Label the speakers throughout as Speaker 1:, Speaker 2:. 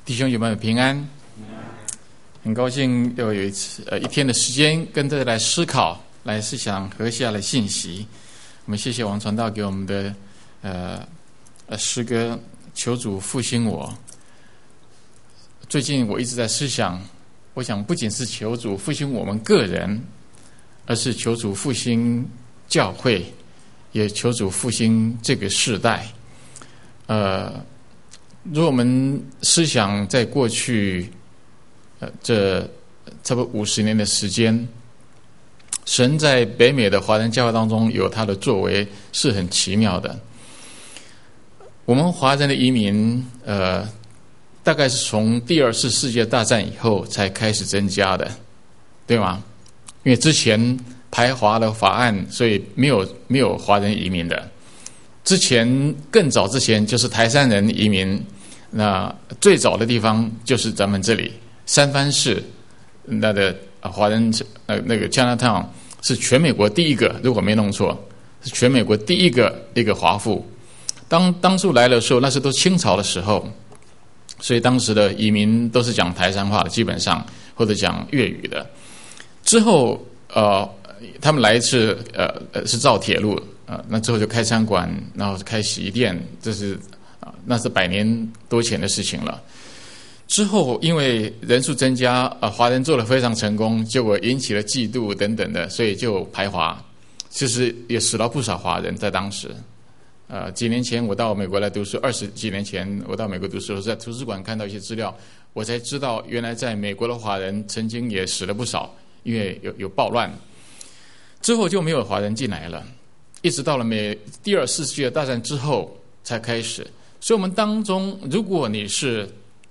Speaker 1: 弟兄姐妹们平安，很高兴又有一天的时间跟大家来思考、来思想和下的信息。我们谢谢王传道给我们的诗歌，求主复兴我。最近我一直在思想，我想不仅是求主复兴我们个人，而是求主复兴教会，也求主复兴这个世代。如果我们思想在过去这差不多50年的时间，神在北美的华人教会当中有他的作为是很奇妙的。我们华人的移民大概是从第二次世界大战以后才开始增加的，对吗？因为之前排华的法案，所以没有华人移民的。之前更早之前就是台山人移民，那最早的地方就是咱们这里三藩市，那的华人那个 Chinatown 是全美国第一个，如果没弄错，是全美国第一个华埠。当初来的时候，那是都清朝的时候，所以当时的移民都是讲台山话的，基本上或者讲粤语的。之后他们来一次是造铁路。那之后就开餐馆，然后开洗衣店，那是100年多前的事情了。之后因为人数增加，华人做得非常成功，结果引起了嫉妒等等的，所以就排华。其实也死了不少华人在当时。几年前我到美国来读书，20几年前我到美国读书，在图书馆看到一些资料，我才知道原来在美国的华人曾经也死了不少，因为有暴乱。之后就没有华人进来了。一直到了第二次世界大战之后才开始，所以我们当中，如果你是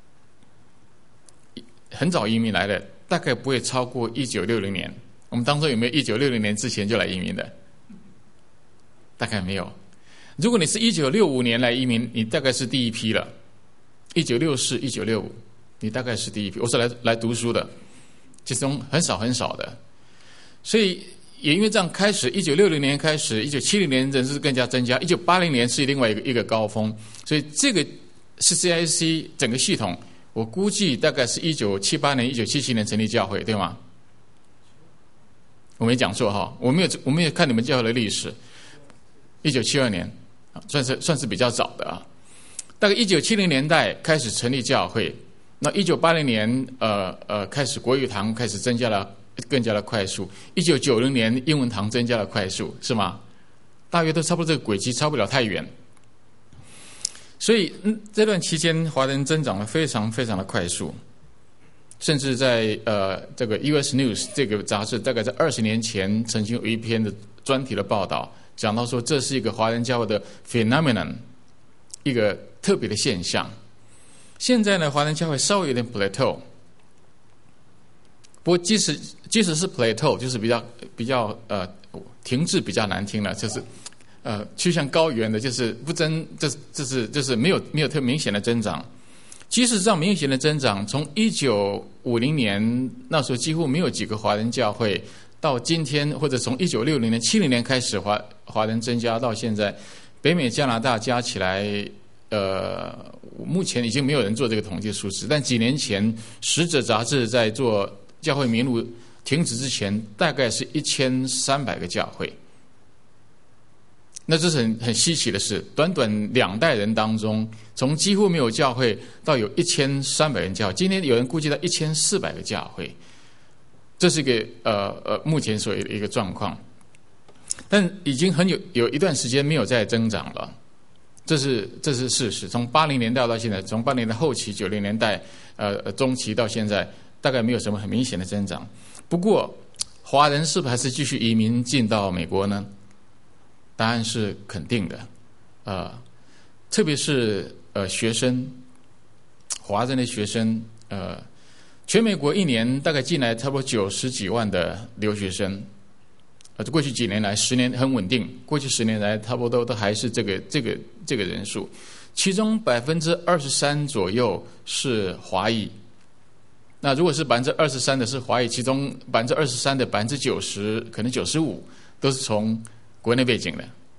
Speaker 1: 很早移民来的，大概不会超过1960年。我们当中有没有1960年之前就来移民的？大概没有。如果你是1965年来移民，你大概是第一批了。1964、1965，你大概是第一批。我是来读书的，其中很少很少的，所以。也因为这样开始，1960年开始，1970年人数更加增加，1980年是另外一个高峰，所以这个是 CIC 整个系统，我估计大概是1978年、1977年成立教会，对吗？我没讲错哈，我没有看你们教会的历史，1972年算是比较早的啊。大概1970年代开始成立教会，那1980年开始国语堂开始增加了。更加的快速，1990年英文堂增加了快速，是吗？大约都差不多这个轨迹，差不了太远。所以这段期间，华人增长得非常非常的快速，甚至在这个 US News 这个杂志，大概在20年前曾经有一篇的专题的报道，讲到说这是一个华人教会的 phenomenon， 一个特别的现象。现在呢，华人教会稍微有点 plateau。不过即使是 plateau， 就是比较停滞比较难听了，就是趋向高原的，就是不增，就是没有特明显的增长。即使这样明显的增长，从1950年那时候几乎没有几个华人教会，到今天或者从1960年、70年开始华人增加到现在，北美、加拿大加起来，目前已经没有人做这个统计数字，但几年前使者杂志在做。教会名录停止之前，大概是1300个教会。那这是很稀奇的事，短短2代人当中，从几乎没有教会到有1300人教会，今天有人估计到1400个教会，这是一个目前所有的一个状况。但已经有一段时间没有再增长了，这是事实。从80年代到现在，从80年代后期、90年代中期到现在。大概没有什么很明显的增长，不过华人是不是还是继续移民进到美国呢？答案是肯定的，特别是学生，华人的学生，全美国一年大概进来差不多90几万的留学生，过去几年来10年很稳定，过去10年来差不多都还是这个人数，其中23%左右是华裔。那如果是23%的是华裔，其中23%的90%可能95%都是从国内背景的，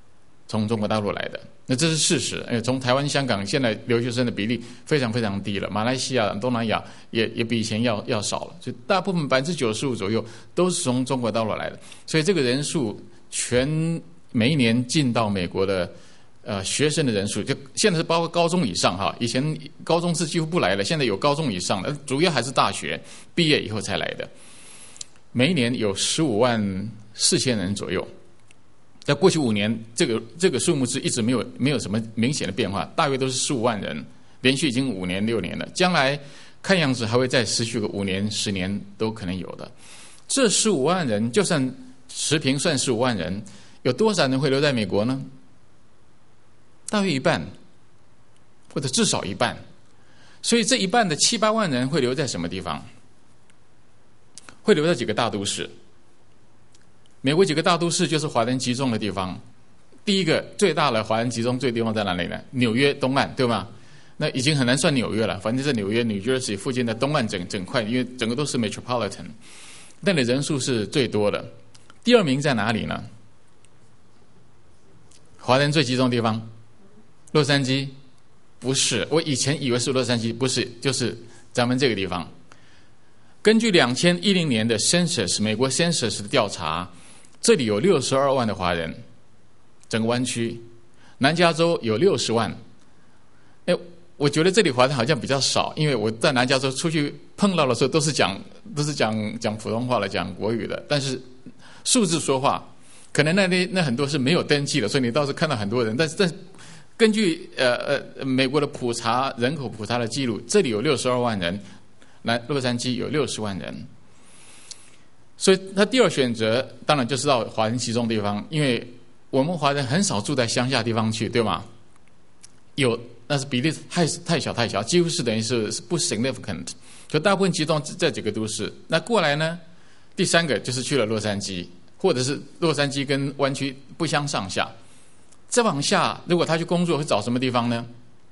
Speaker 1: 从中国大陆来的。那这是事实，因为从台湾、香港现在留学生的比例非常非常低了，马来西亚、东南亚也比以前要少了，所以大部分95%左右都是从中国大陆来的。所以这个人数，每一年进到美国的学生的人数，就现在是包括高中以上哈，以前高中是几乎不来了，现在有高中以上的，主要还是大学毕业以后才来的。每一年有15.4万人左右。在过去5年，这个数目是一直没有什么明显的变化，大约都是15万人，连续已经5年6年了。将来看样子还会再持续个5年10年都可能有的。这15万人，就算持平算15万人，有多少人会留在美国呢？大约一半，或者至少一半。所以这一半的7、8万人会留在什么地方？会留在几个大都市。美国几个大都市就是华人集中的地方。第一个最大的华人集中地方在哪里呢？纽约东岸，对吗？那已经很难算纽约了，反正在纽约、New Jersey 附近的东岸整块，因为整个都是 metropolitan， 那里人数是最多的。第二名在哪里呢？华人最集中的地方，洛杉矶？不是，我以前以为是洛杉矶，不是，就是咱们这个地方。根据2010年的 Census 美国 Census 的调查，这里有62万的华人，整个湾区，南加州有60万。我觉得这里华人好像比较少，因为我在南加州出去碰到的时候都是讲普通话的，讲国语的。但是数字说话，可能那很多是没有登记的，所以你倒是看到很多人。但是根据美国的人口普查的记录，这里有62万人，洛杉矶有60万人。所以他第二选择当然就是到华人集中的地方，因为我们华人很少住在乡下地方去，对吗？但是比例太小，几乎是等于是不 significant， 就大部分集中这几个都市。那过来呢，第三个就是去了洛杉矶，或者是洛杉矶跟湾区不相上下。再往下，如果他去工作会找什么地方呢？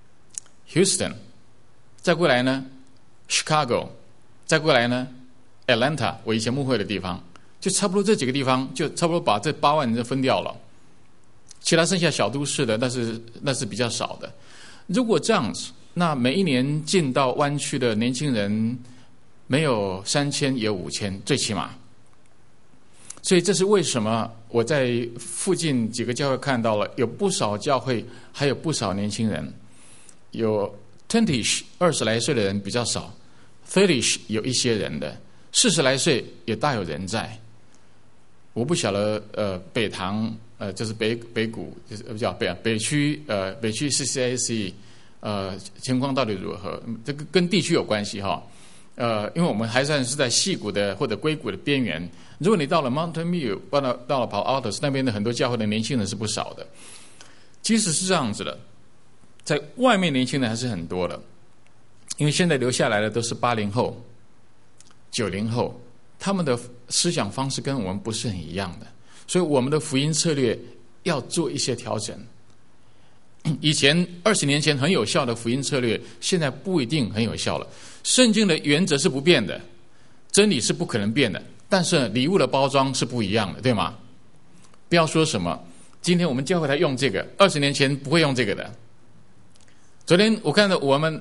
Speaker 1: Houston， 再过来呢 Chicago， 再过来呢 Atlanta， 我以前牧会的地方，就差不多这几个地方，就差不多把这8万人分掉了。其他剩下小都市的，那是比较少的。如果这样子，那每一年进到湾区的年轻人没有3000也有5000，最起码。所以这是为什么我在附近几个教会看到了，有不少教会还有不少年轻人，有 20ish 20来岁的人比较少， 30ish 有一些人的，40来岁也大有人在。我不晓得北塘就是北谷，就是叫北区北区 CCAC 情况到底如何？这个跟地区有关系哈。因为我们还算是在矽谷的或者硅谷的边缘。如果你到了 Mountain View， 到了 Palo Alto 那边的很多教会的年轻人是不少的。即使是这样子的，在外面年轻人还是很多的，因为现在留下来的都是80后、90后，他们的思想方式跟我们不是很一样的，所以我们的福音策略要做一些调整。以前20年前很有效的福音策略，现在不一定很有效了。圣经的原则是不变的，真理是不可能变的，但是礼物的包装是不一样的，对吗？不要说什么今天我们教会才用这个，20年前不会用这个的。昨天我看到我们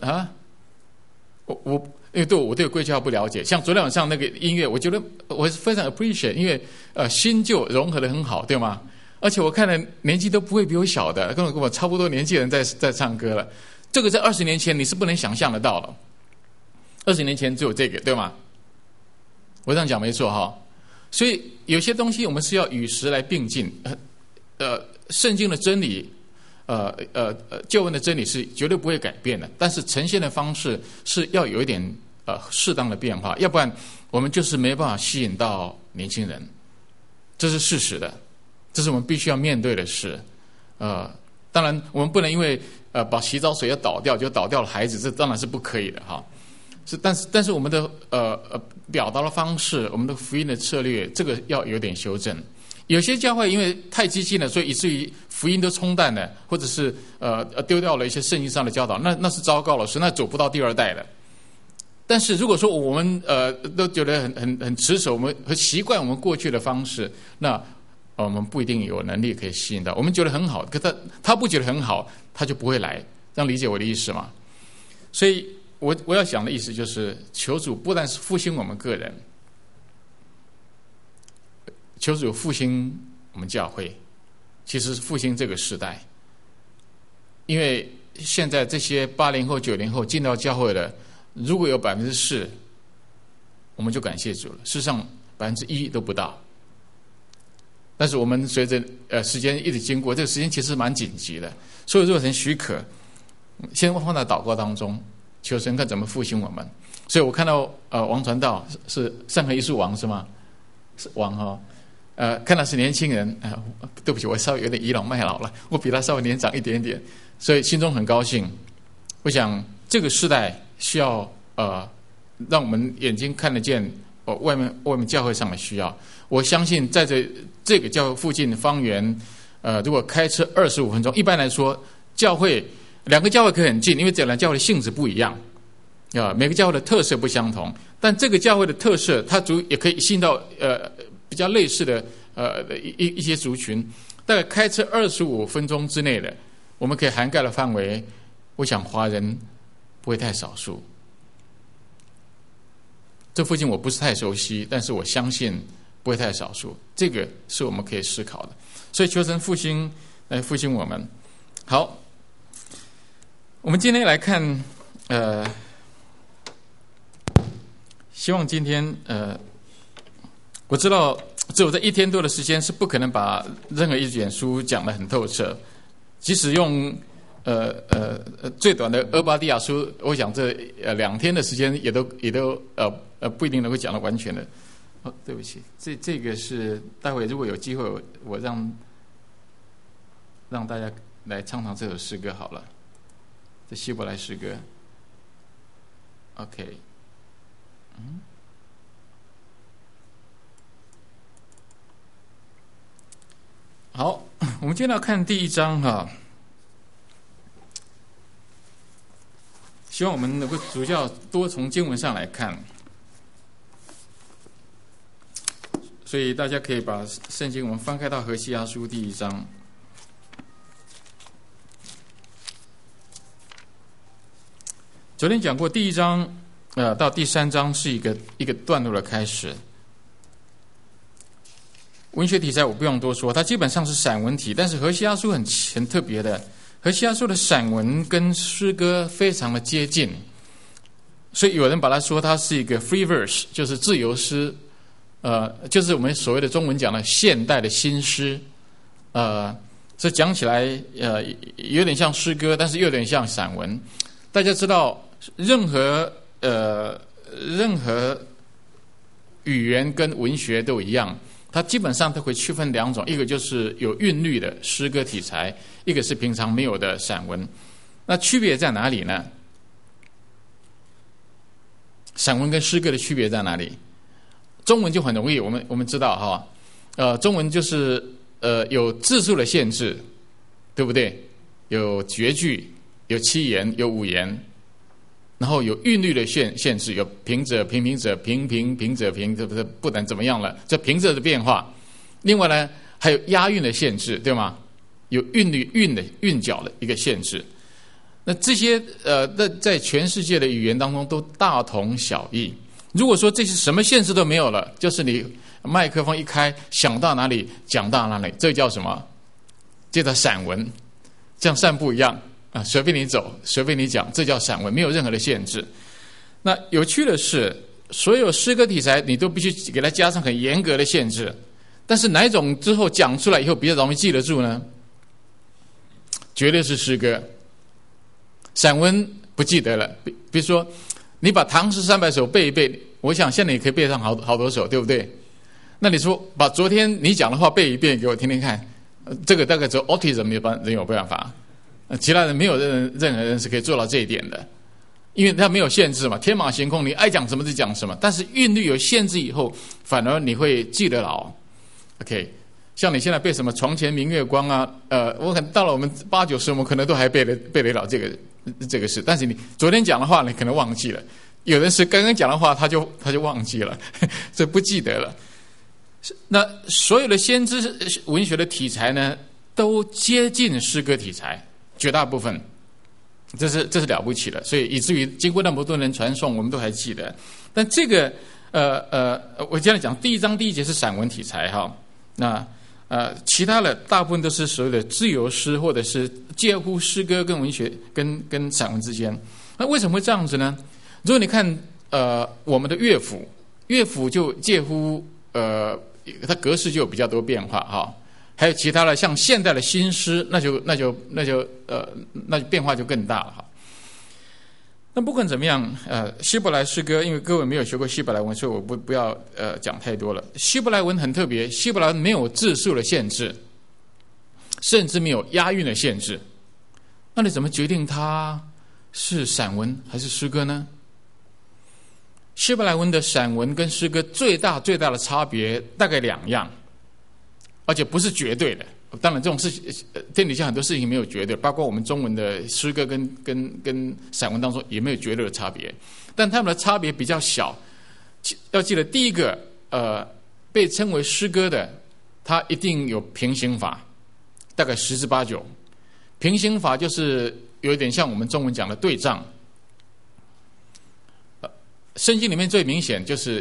Speaker 1: 因为我对贵教不了解，像昨天晚上那个音乐，我觉得我是非常 appreciate， 因为新旧融合得很好，对吗？而且我看了年纪都不会比我小的，跟我差不多年纪的人在唱歌了。这个在20年前你是不能想象得到的。20年前只有这个，对吗？我这样讲没错哈。所以有些东西我们是要与时来并进。圣经的真理，旧恩的真理是绝对不会改变的，但是呈现的方式是要有一点适当的变化，要不然我们就是没办法吸引到年轻人，这是事实的，这是我们必须要面对的事。当然我们不能因为把洗澡水要倒掉就倒掉了孩子，这当然是不可以的哈。但是我们的表达的方式，我们的福音的策略，这个要有点修正。有些教会因为太激进了，所以以至于福音都冲淡了，或者是丢掉了一些圣经上的教导，那是糟糕了，所以那走不到第2代了。但是如果说我们都觉得很持守，我们很习惯我们过去的方式，那我们不一定有能力可以吸引到。我们觉得很好，可他不觉得很好，他就不会来。这样理解我的意思吗？所以我要讲的意思就是，求主不但是复兴我们个人，求主复兴我们教会，其实是复兴这个时代。因为现在这些80后、90后进到教会的，如果有4%，我们就感谢主了。事实上1%都不到。但是我们随着时间一直经过，这个时间其实蛮紧急的，所以若神许可，先放在祷告当中，求神看怎么复兴我们。所以我看到王传道是上河艺术王是吗？是王哈。看到是年轻人，对不起，我稍微有点倚老卖老了，我比他稍微年长一点点，所以心中很高兴。我想这个时代需要让我们眼睛看得见外面教会上的需要。我相信在这个教会附近方圆，如果开车25分钟，一般来说，两个教会可以很近，因为这两个教会的性质不一样，每个教会的特色不相同。但这个教会的特色，它也可以吸引到比较类似的一些族群。大概开车25分钟之内的，我们可以涵盖的范围，我想华人不会太少数。这附近我不是太熟悉，但是我相信不会太少数，这个是我们可以思考的。所以求神复兴来复兴我们。好，我们今天来看，希望今天我知道只有在1天多的时间是不可能把任何一卷书讲得很透彻，即使用最短的俄巴底亚书，我想这2天的时间也都不一定能够讲得完全的。对不起，这个是待会如果有机会，我让大家来唱唱这首诗歌好了，这希伯来诗歌。OK， 好，我们今天要看第1章哈。希望我们能够主要多从经文上来看，所以大家可以把圣经我们翻开到何西阿书第1章。昨天讲过第1章到第3章是一个段落的开始。文学题材我不用多说，它基本上是散文体，但是何西阿书很特别的。何西阿书的散文跟诗歌非常的接近，所以有人把它说它是一个 free verse， 就是自由诗，就是我们所谓的中文讲的现代的新诗，这讲起来有点像诗歌，但是又有点像散文。大家知道，任何语言跟文学都一样。它基本上都会区分2种，一个就是有韵律的诗歌题材，一个是平常没有的散文。那区别在哪里呢？散文跟诗歌的区别在哪里？中文就很容易，我们知道哈，中文就是有字数的限制，对不对？有绝句，有7言，有5言，然后有韵律的限制，有平者、平平者、平平平者平，这不能怎么样了，这平仄的变化。另外呢，还有押韵的限制，对吗？有韵脚的一个限制。那这些在全世界的语言当中都大同小异。如果说这些什么限制都没有了，就是你麦克风一开，想到哪里讲到哪里，这叫什么？这叫散文，像散步一样。随便你走，随便你讲，这叫散文，没有任何的限制。那有趣的是，所有诗歌题材你都必须给它加上很严格的限制。但是哪一种之后讲出来以后比较容易记得住呢？绝对是诗歌。散文不记得了。比如说，你把唐诗300首背一背，我想现在也可以背上好多首，对不对？那你说把昨天你讲的话背一遍给我听听看，这个大概只有 autism 人有办法。其他人没有任何人是可以做到这一点的，因为他没有限制嘛，天马行空，你爱讲什么就讲什么。但是韵律有限制以后，反而你会记得牢。OK， 像你现在背什么床前明月光啊，我可能到了我们80、90，我们可能都还背得了这个事。但是你昨天讲的话，你可能忘记了；有人是刚刚讲的话，他就忘记了，这不记得了。 那所有的先知文学的题材呢，都接近诗歌题材，绝大部分，这是了不起的，所以以至于经过那么多人传颂，我们都还记得。但这个我现在讲第一章第一节是散文题材哈，那其他的大部分都是所谓的自由诗，或者是介乎诗歌跟文学跟散文之间。那为什么会这样子呢？如果你看我们的乐府就介乎它格式就有比较多变化哈，还有其他的像现代的新诗，那就变化就更大了哈。那不管怎么样，希伯来诗歌，因为各位没有学过希伯来文，所以我不要讲太多了。希伯来文很特别，希伯来文没有字数的限制，甚至没有押韵的限制。那你怎么决定它是散文还是诗歌呢？希伯来文的散文跟诗歌最大的差别大概2样，而且不是绝对的。当然，这种事情天底下很多事情没有绝对，包括我们中文的诗歌跟散文当中也没有绝对的差别，但它们的差别比较小。要记得，第一个，被称为诗歌的，它一定有平行法，大概10之8九。平行法就是有一点像我们中文讲的对仗。圣经里面最明显就是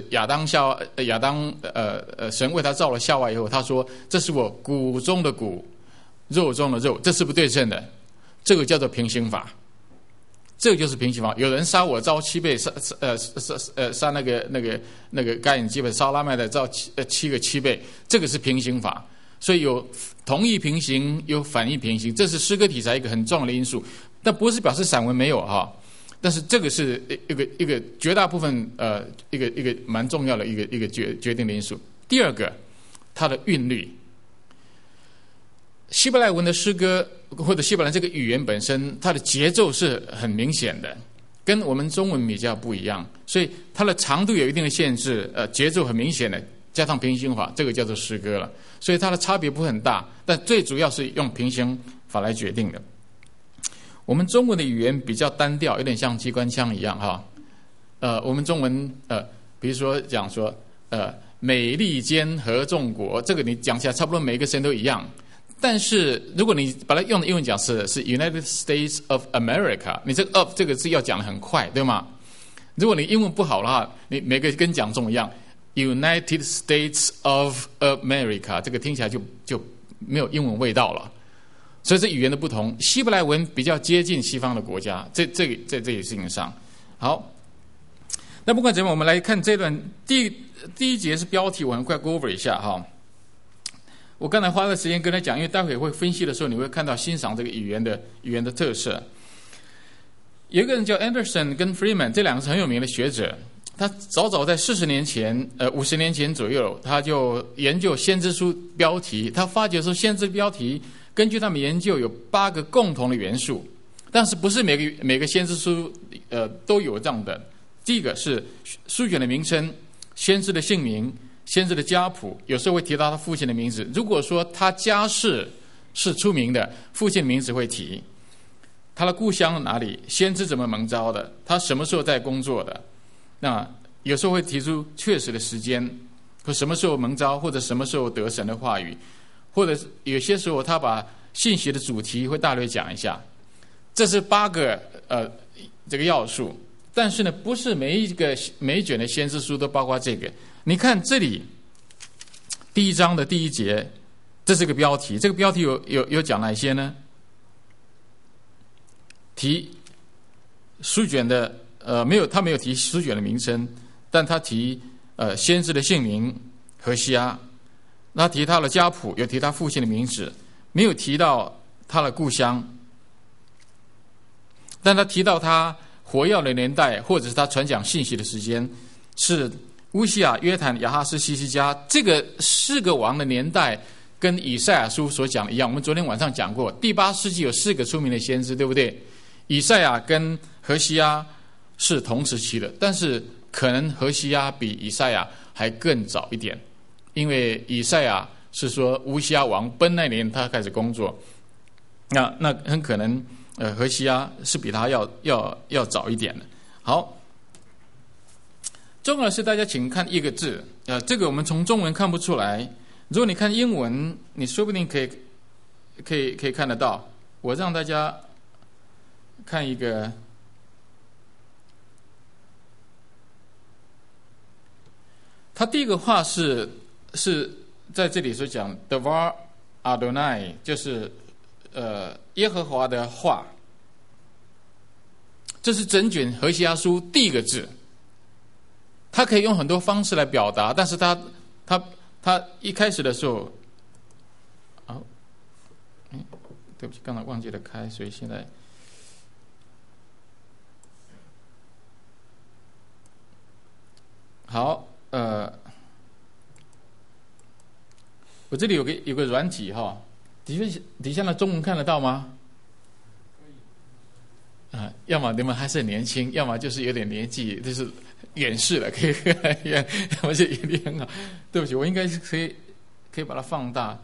Speaker 1: 神为他造了夏娃以后，他说：“这是我骨中的骨，肉中的肉。”这是不对称的，这个叫做平行法。这个就是平行法。有人杀我遭7倍，杀那个该隐基本杀拉麦的遭7个7倍，这个是平行法。所以有同义平行，有反义平行，这是诗歌题材一个很重要的因素，但不是表示散文没有哈。但是这个是一个绝大部分一个蛮重要的一个决定的因素。第二个，它的韵律。希伯来文的诗歌或者希伯来这个语言本身，它的节奏是很明显的，跟我们中文比较不一样，所以它的长度有一定的限制，节奏很明显的，加上平行法，这个叫做诗歌了。所以它的差别不会很大，但最主要是用平行法来决定的。我们中文的语言比较单调，有点像机关枪一样哈。我们中文比如说讲说美利坚合众国，这个你讲起来差不多每一个声都一样。但是如果你把它用的英文讲是 United States of America， 你这个 of 这个字要讲得很快，对吗？如果你英文不好的话，你每个跟讲中一样 ，United States of America， 这个听起来就没有英文味道了。所以这语言的不同，希伯来文比较接近西方的国家，在这些事情上。好，那不管怎么样，我们来看这段第一节是标题，我很快 go over 一下哈。我刚才花了时间跟他讲，因为待会会分析的时候，你会看到欣赏这个语言的特色。有一个人叫 Anderson 跟 Freeman， 这两个是很有名的学者。他早在40年前，50年前左右，他就研究先知书标题。他发觉说，先知标题根据他们研究有8个共同的元素，但是不是每个先知书都有这样的。第一个是书卷的名称、先知的姓名、先知的家谱，有时候会提到他父亲的名字。如果说他家世是出名的，父亲的名字会提。他的故乡哪里？先知怎么蒙召的？他什么时候在工作的？那有时候会提出确实的时间，和什么时候蒙召，或者什么时候得神的话语，或者有些时候他把信息的主题会大略讲一下。这是8个这个要素。但是呢，不是每一卷的先知书都包括这个。你看这里第1章的第1节，这是个标题。这个标题有讲哪些呢？提书卷的他没有提书卷的名称，但他提先知的姓名何西阿，他提他的家谱，有提他父亲的名字，没有提到他的故乡，但他提到他活跃的年代，或者是他传讲信息的时间，是乌西亚、约坦、亚哈斯、希西家。这个4个王的年代跟以赛亚书所讲的一样。我们昨天晚上讲过，第8世纪有4个出名的先知，对不对？以赛亚跟何西阿是同时期的，但是可能何西阿比以赛亚还更早一点，因为以赛亚是说乌西亚王奔那年他开始工作，那很可能何西阿是比他要早一点的。好， 重要的是大家请看一个字，这个我们从中文看不出来，如果你看英文，你说不定可以看得到。我让大家看一个，他第一个话是在这里所讲 Devar Adonai， 就是耶和华的话，这是整卷何西阿书第一个字。他可以用很多方式来表达，但是他一开始的时候，对不起，刚才忘记了开，所以现在好，我这里有个软体哈，底下的中文看得到吗？要么你们还是很年轻，要么就是有点年纪，就是远视了，可以要么就眼力很好。对不起，我应该是可以把它放大，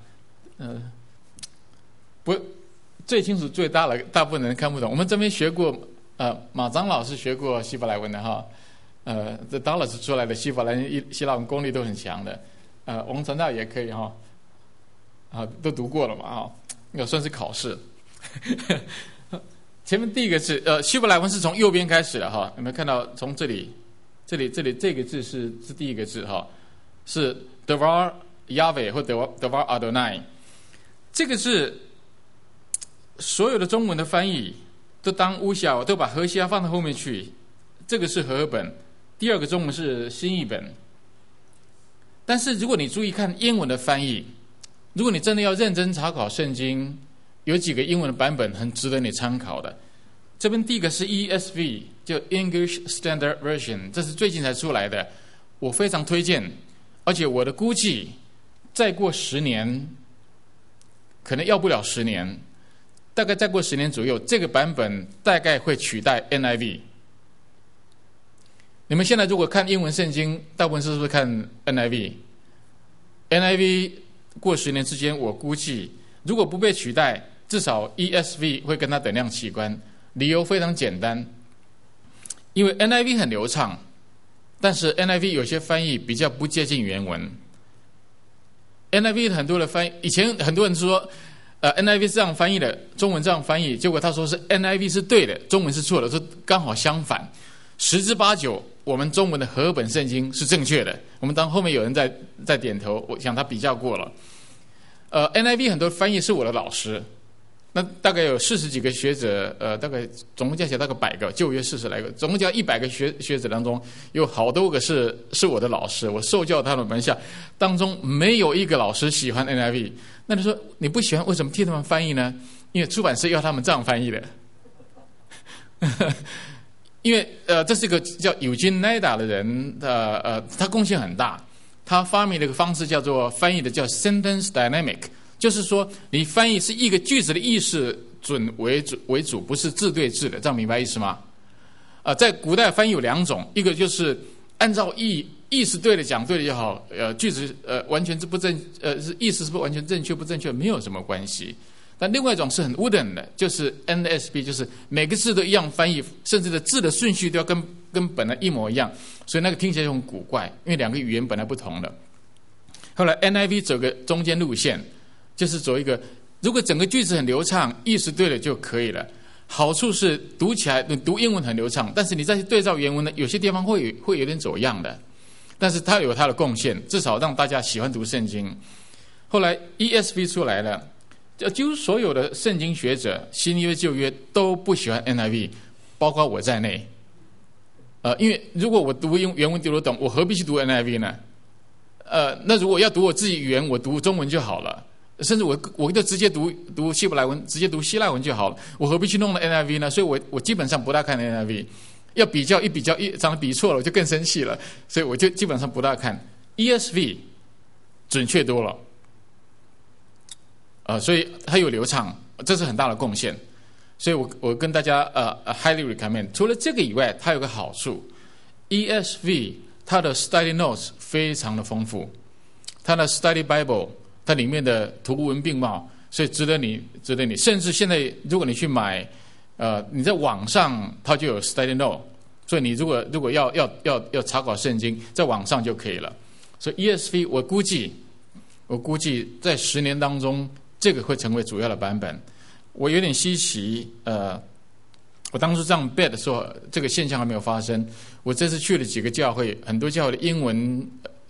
Speaker 1: 不，最清楚最大了，大部分人看不懂。我们这边学过，马张老师学过希伯来文的哈，这达老师出来的希腊文功力都很强的，王传道也可以哈，都读过了嘛要算是考试。前面第一个字，希伯来文是从右边开始的哈，有没有看到？从这里这个字是第一个字哈，是 Devar Yahweh 或 Devar Adonai， 这个是所有的中文的翻译都当乌小，都把何西阿放到后面去。这个是和合本，第二个中文是新译本。但是如果你注意看英文的翻译，如果你真的要认真查考圣经，有几个英文的版本很值得你参考的。这边第一个是 ESV， 就 English Standard Version， 这是最近才出来的，我非常推荐。而且我的估计，再过10年，可能要不了10年，大概再过10年左右，这个版本大概会取代 NIV。你们现在如果看英文圣经，大部分是不是看 NIV？NIV 过10年之间，我估计如果不被取代，至少 ESV 会跟它等量齐观。理由非常简单，因为 NIV 很流畅，但是 NIV 有些翻译比较不接近原文。NIV 很多的翻译，以前很多人说NIV 是这样翻译的，中文这样翻译，结果他说是 NIV 是对的，中文是错的，说刚好相反。10之8九，我们中文的和合本圣经是正确的。我们当后面有人在点头，我想他比较过了。NIV 很多翻译是我的老师，那大概有40几个学者，大概总共加起来大概100个，旧约40来个，总共加100个学者当中，有好多个是我的老师，我受教他们门下，当中没有一个老师喜欢 NIV。那你说你不喜欢，为什么替他们翻译呢？因为出版社要他们这样翻译的。因为这是一个叫Eugene Nida的人，他贡献很大，他发明了一个方式叫做翻译的叫 sentence dynamic。就是说，你翻译是一个句子的意思准为主，不是字对字的，这样明白意思吗？在古代翻译有2种，一个就是按照意思对的讲对的就好，句子完全是不正，是意思是不完全正确不正确没有什么关系。但另外一种是很 wooden 的，就是 NSB， 就是每个字都一样翻译，甚至的字的顺序都要跟本来一模一样，所以那个听起来就很古怪，因为2个语言本来不同的。后来 NIV 走个中间路线。就是走一个，如果整个句子很流畅，意思对了就可以了。好处是读起来，读英文很流畅，但是你再去对照原文呢，有些地方会有点走样的。但是它有它的贡献，至少让大家喜欢读圣经。后来 ESV 出来了，几乎所有的圣经学者，新约旧约都不喜欢 NIV， 包括我在内。因为如果我读原文读得懂，我何必去读 NIV 呢？那如果要读我自己语言，我读中文就好了。甚至我就直接读希伯来文，直接读希腊文就好了，我何必去弄了 NIV 呢？所以我基本上不大看 NIV， 要比较常常比错了，我就更生气了，所以我就基本上不大看 ESV， 准确多了，所以它有流畅，这是很大的贡献。所以我跟大家highly recommend。除了这个以外，它有个好处 ，ESV 它的 study notes 非常的丰富，它的 study Bible。它里面的图文并茂，所以值得你。甚至现在，如果你去买，你在网上它就有 study note， 所以你如果要查考圣经，在网上就可以了。所以 ESV 我估计在10年当中，这个会成为主要的版本。我有点稀奇，我当初这样 bet 的时候，这个现象还没有发生。我这次去了几个教会，很多教会的英文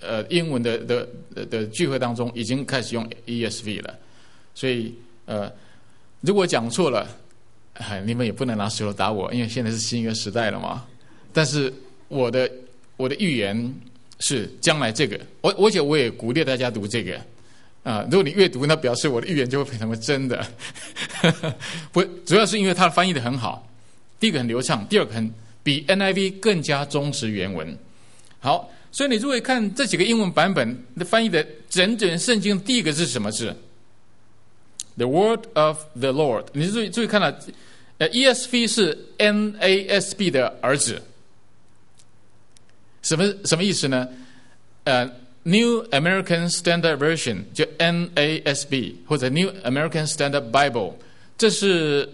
Speaker 1: 的聚会当中已经开始用 ESV 了。所以如果讲错了，你们也不能拿石头打我，因为现在是新约时代了嘛。但是我的预言是将来这个，而且我也鼓励大家读这个。如果你阅读，那表示我的预言就会成为真的。不，主要是因为它翻译的很好。第一个很流畅，第二个比 NIV 更加忠实原文。好，所以你如果看这几个英文版本的翻译的整圣经，第一个是什么字？ The word of the Lord。 你注意看了，ESV 是 NASB 的儿子。什么意思呢？New American Standard Version 就 NASB 或者 New American Standard Bible， 这是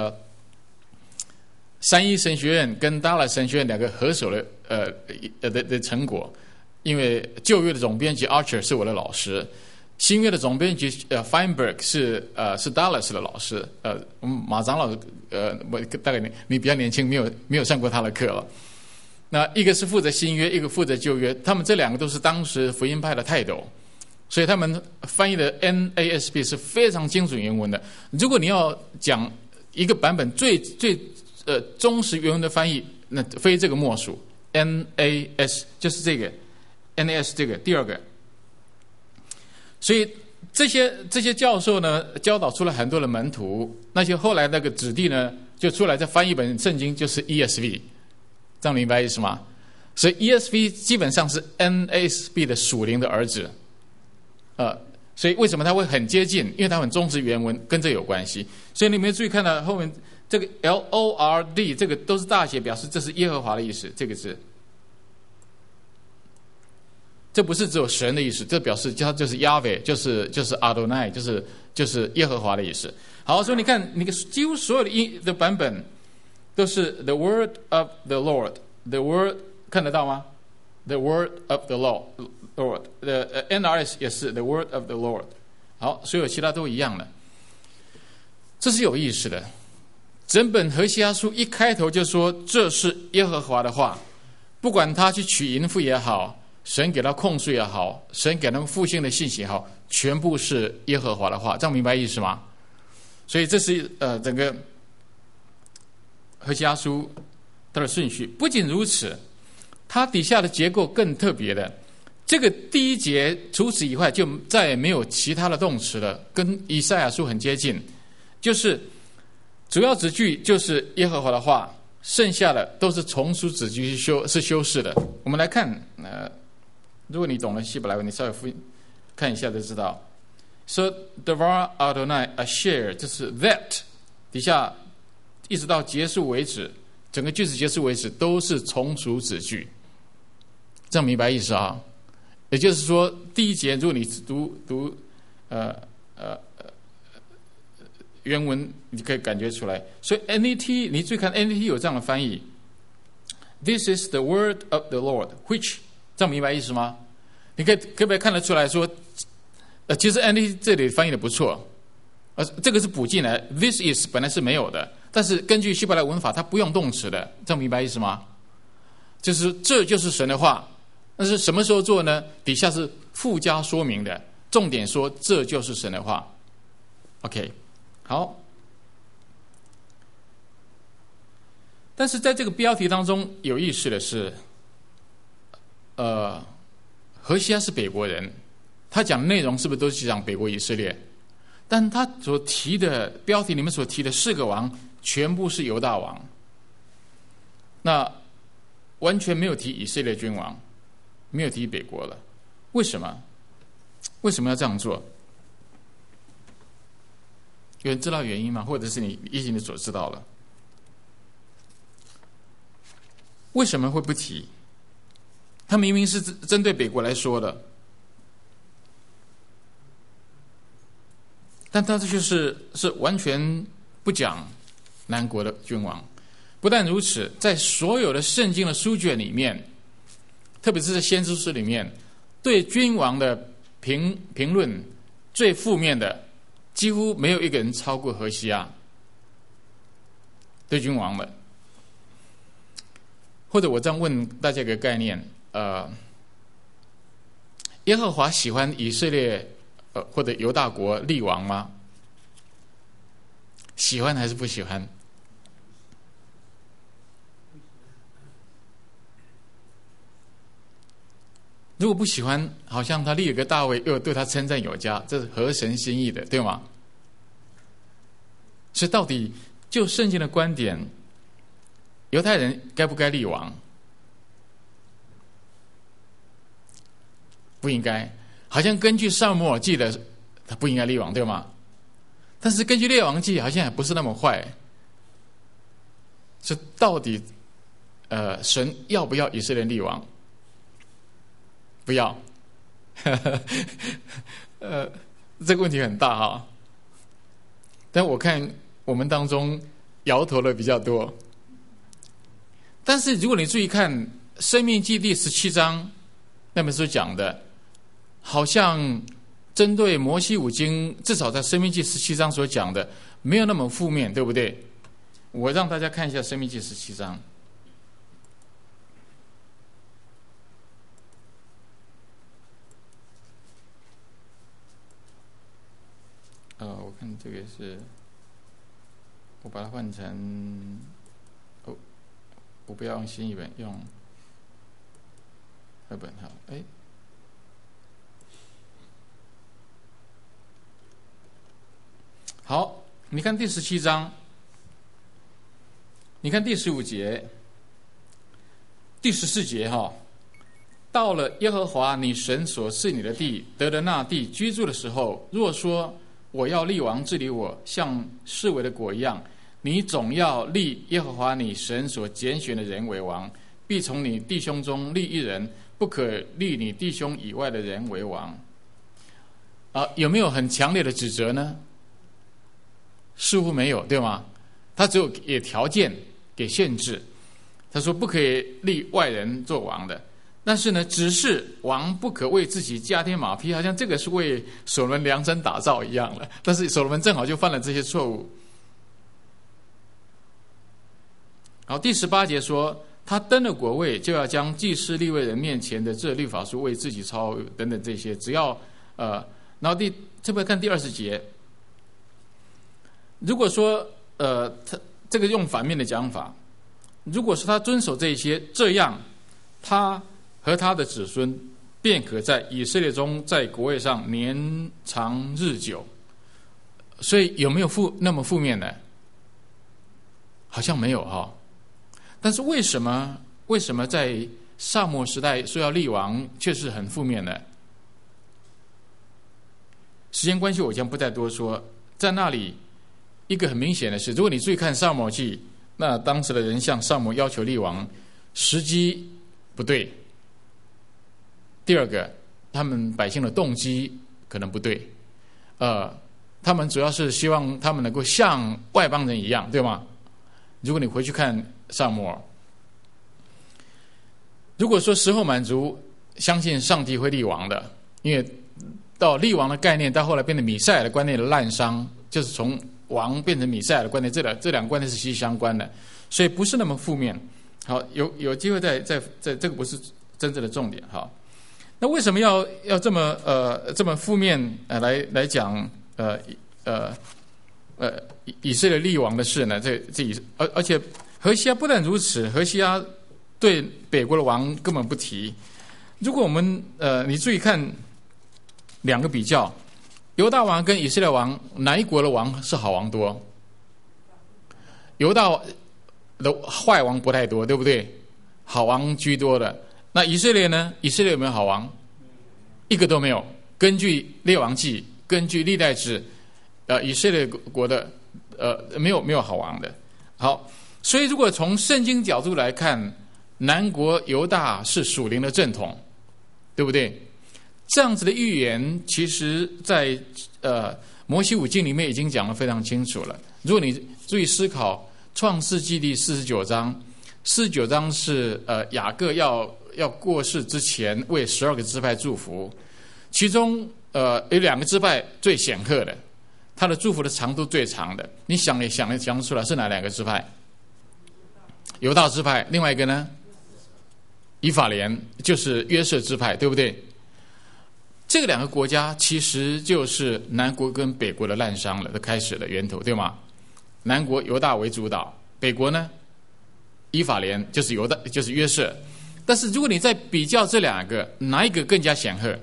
Speaker 1: 三一神学院跟达拉神学院两个合手的成果。因为旧约的总编辑 Archer 是我的老师，新约的总编辑Feinberg 是 Dallas 的老师。马长老大概你比较年轻，没有上过他的课了。那一个是负责新约，一个负责旧约，他们这两个都是当时福音派的泰斗，所以他们翻译的 NASB 是非常精准原文的。如果你要讲一个版本最忠实原文的翻译，那非这个莫属。NAS 就是这个 NAS 这个第二个。所以这些教授呢，教导出了很多的门徒，那些后来那个子弟呢，就出来再翻译本圣经，就是 ESV。这样明白意思吗？所以 ESV 基本上是 NASB 的属灵的儿子。所以为什么它会很接近？因为它很忠实原文，跟这有关系。所以你们注意看到后面这个 LORD， 这个都是大写，表示这是耶和华的意思。这个字，这不是只有神的意思，这表示它就是 Yahweh， 就是 Adonai， 就是耶和华的意思。好，所以你看，你几乎所有的版本都是 The word of the Lord。The word 看得到吗？ The word of the Lord。The NRS 也是 The word of the Lord。好，所有其他都一样的。这是有意思的。整本何西阿书一开头就说这是耶和华的话，不管他去取淫妇也好，神给他控诉也好，神给他们复兴的信息也好，全部是耶和华的话。这样明白意思吗？所以这是整个何西阿书它的顺序。不仅如此，它底下的结构更特别的。这个第一节除此以外就再也没有其他的动词了，跟以赛亚书很接近，就是主要子句就是耶和华的话，剩下的都是从属子句是修饰的。我们来看，如果你懂了希伯来文，你稍微看一下就知道。So Devar Adonai Asher 就是 that 底下一直到结束为止，整个句子结束为止都是从属子句。这样明白意思啊？也就是说，第一节如果你读原文，你可以感觉出来。所以 NET 你注意看 NET 有这样的翻译 ：This is the word of the Lord, which 这样明白意思吗？你可不可以看得出来说，其实 NET 这里翻译的不错，这个是补进来 ，This is 本来是没有的，但是根据希伯来文法，它不用动词的，这样明白意思吗？就是这就是神的话。但是什么时候做呢？底下是附加说明的，重点说这就是神的话。OK， 好。但是在这个标题当中有意思的是，何西阿是北国人，他讲的内容是不是都是讲北国以色列？但他所提的标题里面所提的4个王，全部是犹大王，那完全没有提以色列君王。没有提北国了，为什么？为什么要这样做？有人知道原因吗？或者是你已经所知道了？为什么会不提？他明明是针对北国来说的，但他这就是完全不讲南国的君王。 不但如此，在所有的圣经的书卷里面，特别是在先知书里面，对君王的评论最负面的，几乎没有一个人超过何西阿。对君王们，或者我这样问大家一个概念：耶和华喜欢以色列或者犹大国立王吗？喜欢还是不喜欢？如果不喜欢，好像他立了个大卫，又对他称赞有加，这是合神心意的，对吗？所以到底就圣经的观点，犹太人该不该立王？不应该。好像根据撒母耳记的，他不应该立王，对吗？但是根据列王记，好像也不是那么坏。这到底，神要不要以色列立王？不要。这个问题很大哈。但我看我们当中摇头的比较多。但是如果你注意看《申命记》第17章那本书讲的，好像针对摩西五经，至少在《申命记》17章所讲的，没有那么负面，对不对？我让大家看一下《申命记》17章。我看这个是，我把它换成，我不要用新译本，用和本好，好，你看第17章，你看第15节、第14节哈。到了耶和华你神所赐你的地，得了那地居住的时候，若说我要立王治理我，像示微的国一样，你总要立耶和华你神所拣选的人为王，必从你弟兄中立一人，不可立你弟兄以外的人为王。有没有很强烈的指责呢？似乎没有，对吗？他只有给条件，给限制。他说不可以立外人做王的。但是呢，只是王不可为自己加添马匹，好像这个是为所罗门量身打造一样了。但是所罗门正好就犯了这些错误。好，第18节说，他登了国位，就要将祭司利未人面前的这律法书为自己抄等等这些，只要然后特别看第20节，如果说他这个用反面的讲法，如果说他遵守这些，这样他和他的子孙便可在以色列中，在国位上年长日久。所以有没有那么负面呢？好像没有哈。但是为什么在撒母耳时代说要立王，却是很负面呢？时间关系，我将不再多说。在那里，一个很明显的是，如果你注意看撒母耳记，那当时的人向撒母耳要求立王，时机不对。第二个，他们百姓的动机可能不对，他们主要是希望他们能够像外邦人一样，对吗？如果你回去看撒母耳，如果说时候满足，相信上帝会立王的，因为到立王的概念，到后来变成弥赛亚的观念的滥觞，就是从王变成弥赛亚的观念，这两个观念是息息相关的，所以不是那么负面。好，有机会在这个不是真正的重点哈。那为什么要这么负面来讲以色列立王的事呢？而且何西阿不但如此，何西阿对北国的王根本不提。如果我们你注意看两个比较，犹大王跟以色列王，哪一国的王是好王多？犹大的坏王不太多，对不对？好王居多的。那以色列呢？以色列有没有好王？一个都没有。根据列王记，根据历代志，以色列国的没有好王的。好，所以如果从圣经角度来看，南国犹大是属灵的正统，对不对？这样子的预言，其实在摩西五经里面已经讲得非常清楚了。如果你注意思考， 创世纪第49章，49章是雅各要过世之前为12个支派祝福，其中有2个支派最显赫的，他的祝福的长度最长的，你想也想得出来是哪2个支派？犹大支派，另外一个呢？以法莲，就是约瑟支派，对不对？这个2个国家其实就是南国跟北国的滥觞的开始的源头，对吗？南国犹大为主导，北国呢，以法莲就是就是约瑟。但是如果你再比较这2个，哪一个更加显赫？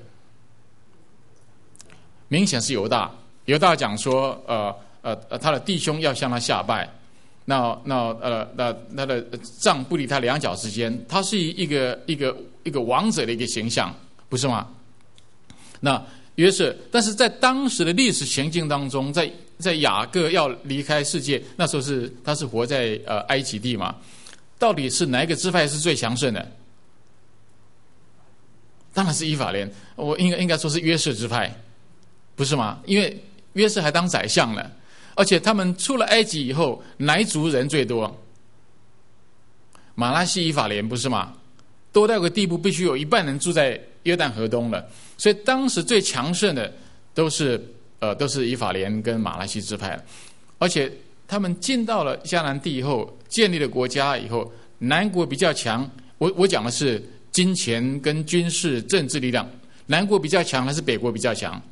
Speaker 1: 明显是犹大。犹大讲说，他的弟兄要向他下拜，那他的杖不离他2脚之间，他是一个王者的一个形象，不是吗？那约瑟，但是在当时的历史情境当中，在雅各要离开世界，那时候他是活在埃及地嘛，到底是哪一个支派是最强盛的？当然是以法莲，我应该说是约瑟支派，不是吗？因为约瑟还当宰相呢，而且他们出了埃及以后，哪一族人最多？马拉西以法莲，不是吗？多到个地步，必须有1半人住在约旦河东了。所以当时最强盛的都是以法莲跟马拉西支派，而且他们进到了迦南地以后，建立了国家以后，南国比较强。我讲的是金钱跟军事政治力量，南国比较强还是北国比较强？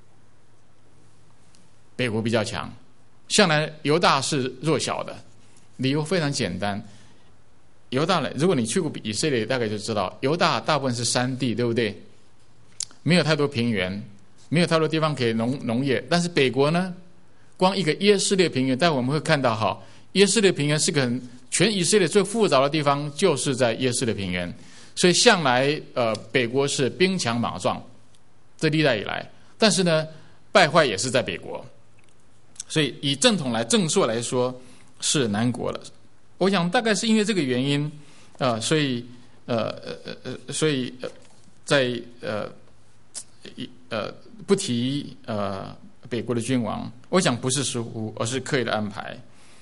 Speaker 1: 北国比较强。向来犹大是弱小的，理由非常简单。犹大呢，如果你去过以色列，大概就知道，犹大大部分是山地，对不对？没有太多平原，没有太多地方可以农业。但是北国呢，光一个耶斯列平原，待会我们会看到哈，耶斯列平原是个全以色列最复杂的地方，就是在耶斯列平原。所以向来北国是兵强马壮，这历代以来，但是呢，败坏也是在北国。所以以正数来说是南国了。我想大概是因为这个原因，所以在不提北国的君王，我想不是疏忽，而是刻意的安排。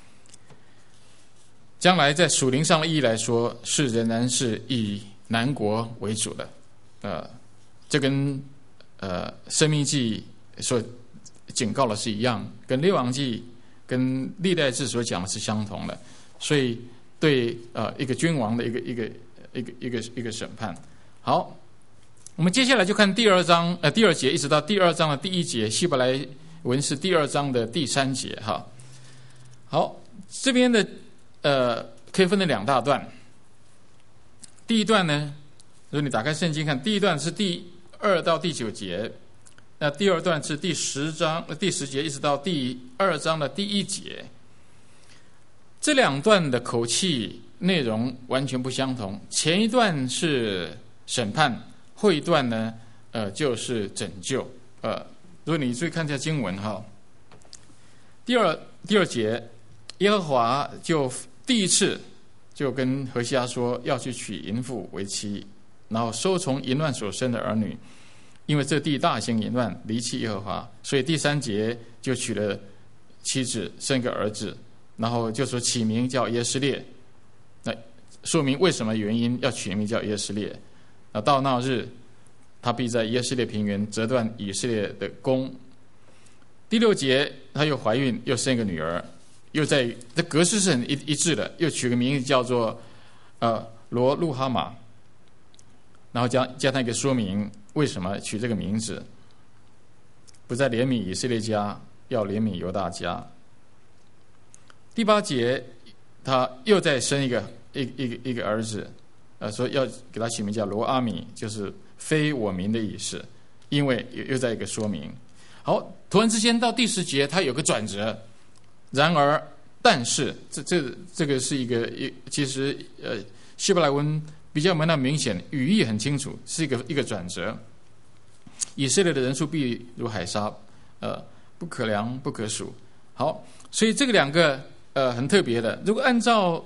Speaker 1: 将来在属灵上的意义来说，是仍然是以南国为主的。这跟申命记所警告的是一样，跟列王记跟历代志所讲的是相同的。所以对一个君王的一个审判。好，我们接下来就看第二节一直到第2章的第1节，希伯来文是第2章的第3节哈。好，这边的可以分成2大段。第一段呢，如果你打开圣经看，第一段是第2到第9节，那第2段是第10节一直到第2章的第1节。这2段的口气内容完全不相同，前一段是审判，后一段呢就是拯救。如果你注意看一下经文哈，第二节，耶和华就第一次就跟何西阿说要去娶淫妇为妻，然后收从淫乱所生的儿女，因为这地大行淫乱，离弃耶和华，所以第3节就娶了妻子，生个儿子，然后就说起名叫耶斯列，那说明为什么原因要取名叫耶斯列。到那日，他必在耶斯列平原折断以色列的弓。第6节，她又怀孕，又生一个女儿，又在这格式是很一致的，又取个名字叫做罗路哈玛，然后加上一个说明为什么取这个名字，不再怜悯以色列家，要怜悯犹大家。第8节，他又再生一个儿子，说要给他起名叫罗阿米，就是非我民的意思，因为又在一个说明。好，突然之间到第10节，他有个转折。然而，但是这个是其实希伯来文比较没那么明显，语义很清楚，是一个转折。以色列的人数必如海沙，不可量不可数。好，所以这个2个很特别的。如果按照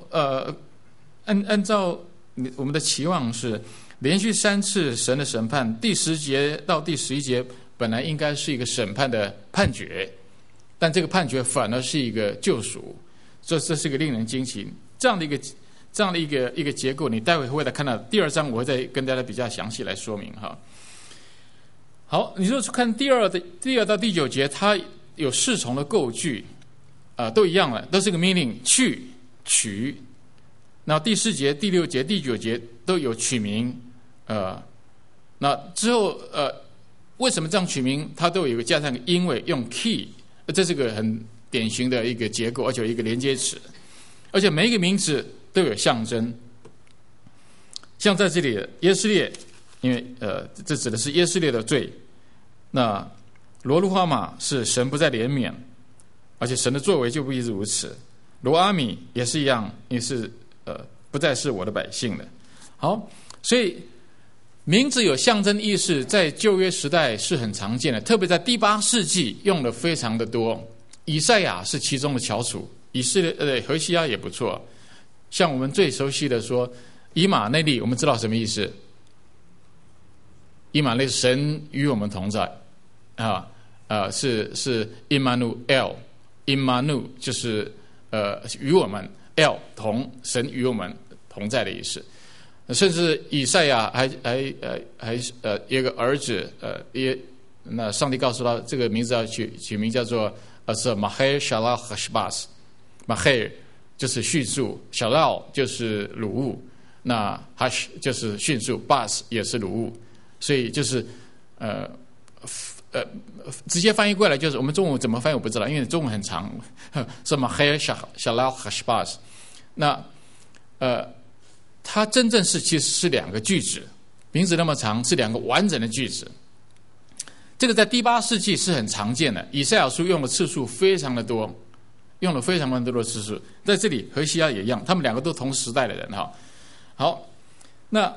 Speaker 1: 我们的期望是连续3次神的审判，第10节到第11节本来应该是一个审判的判决，但这个判决反而是一个救赎。 所以这是一个令人惊奇这样的一个结构。你待会会再看到第2章，我会再跟大家比较详细来说明哈。好，你如果看第二到第9节，它有4重的构句，都一样了，都是个 meaning 去取。那第4节、第6节、第9节都有取名，那之后为什么这样取名？它都有一个加上个因为用 key， 这是个很典型的一个结构，而且有一个连接词，而且每一个名字都有象征。像在这里耶斯列，因为这指的是耶斯列的罪。那罗路哈玛是神不再怜悯，而且神的作为就不一直如此。罗阿米也是一样，因为是不再是我的百姓了。好，所以名字有象征意识，在旧约时代是很常见的，特别在第8世纪用的非常的多。以赛亚是其中的翘楚，以色列何西阿也不错。像我们最熟悉的说以马内利，我们知道什么意思？以马内利，神与我们同在是 Immanuel， 就是与我们 L 同，神与我们同在的意思。甚至以赛亚还有一个儿子那上帝告诉他这个名字要取名叫做是 Maher Shalal Hashbaz， Maher 就是迅速， Shalal 就是掳物，那 Hash 就是迅速， Baz 也是掳物，所以就是直接翻译过来就是我们中文怎么翻译我不知道，因为中文很长，是 Maher Shalal Hashbaz。那它真正其实是2个句子，名字那么长是2个完整的句子。这个在第8世纪是很常见的，以赛亚书用的次数非常的多，用了非常多的次数。在这里何西阿也一样，他们2个都同时代的人哈。好，那